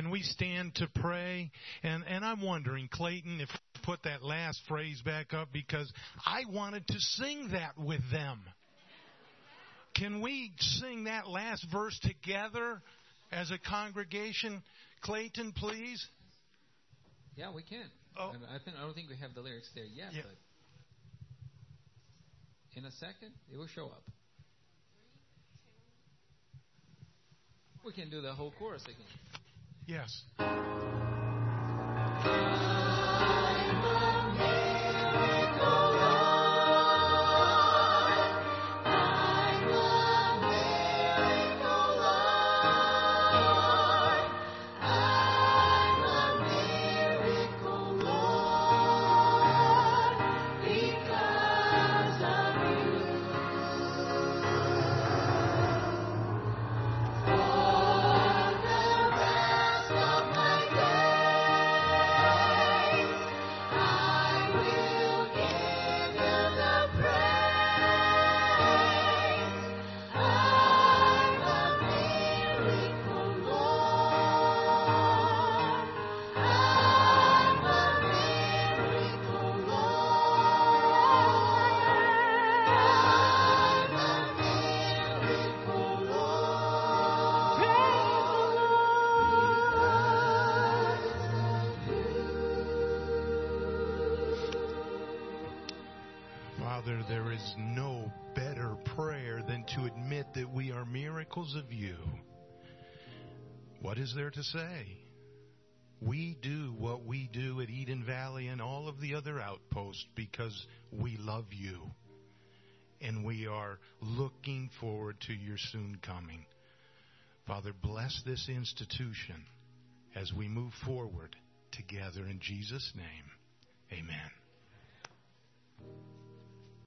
Can we stand to pray? And I'm wondering, Clayton, if we put that last phrase back up, because I wanted to sing that with them. Can we sing that last verse together as a congregation? Clayton, please. Yeah, we can. Oh. I don't think we have the lyrics there yet, Yeah. but in a second, it will show up. We can do the whole chorus again. Yes. Father, there is no better prayer than to admit that we are miracles of you. What is there to say? We do what we do at Eden Valley and all of the other outposts because we love you. And we are looking forward to your soon coming. Father, bless this institution as we move forward together in Jesus' name. Amen.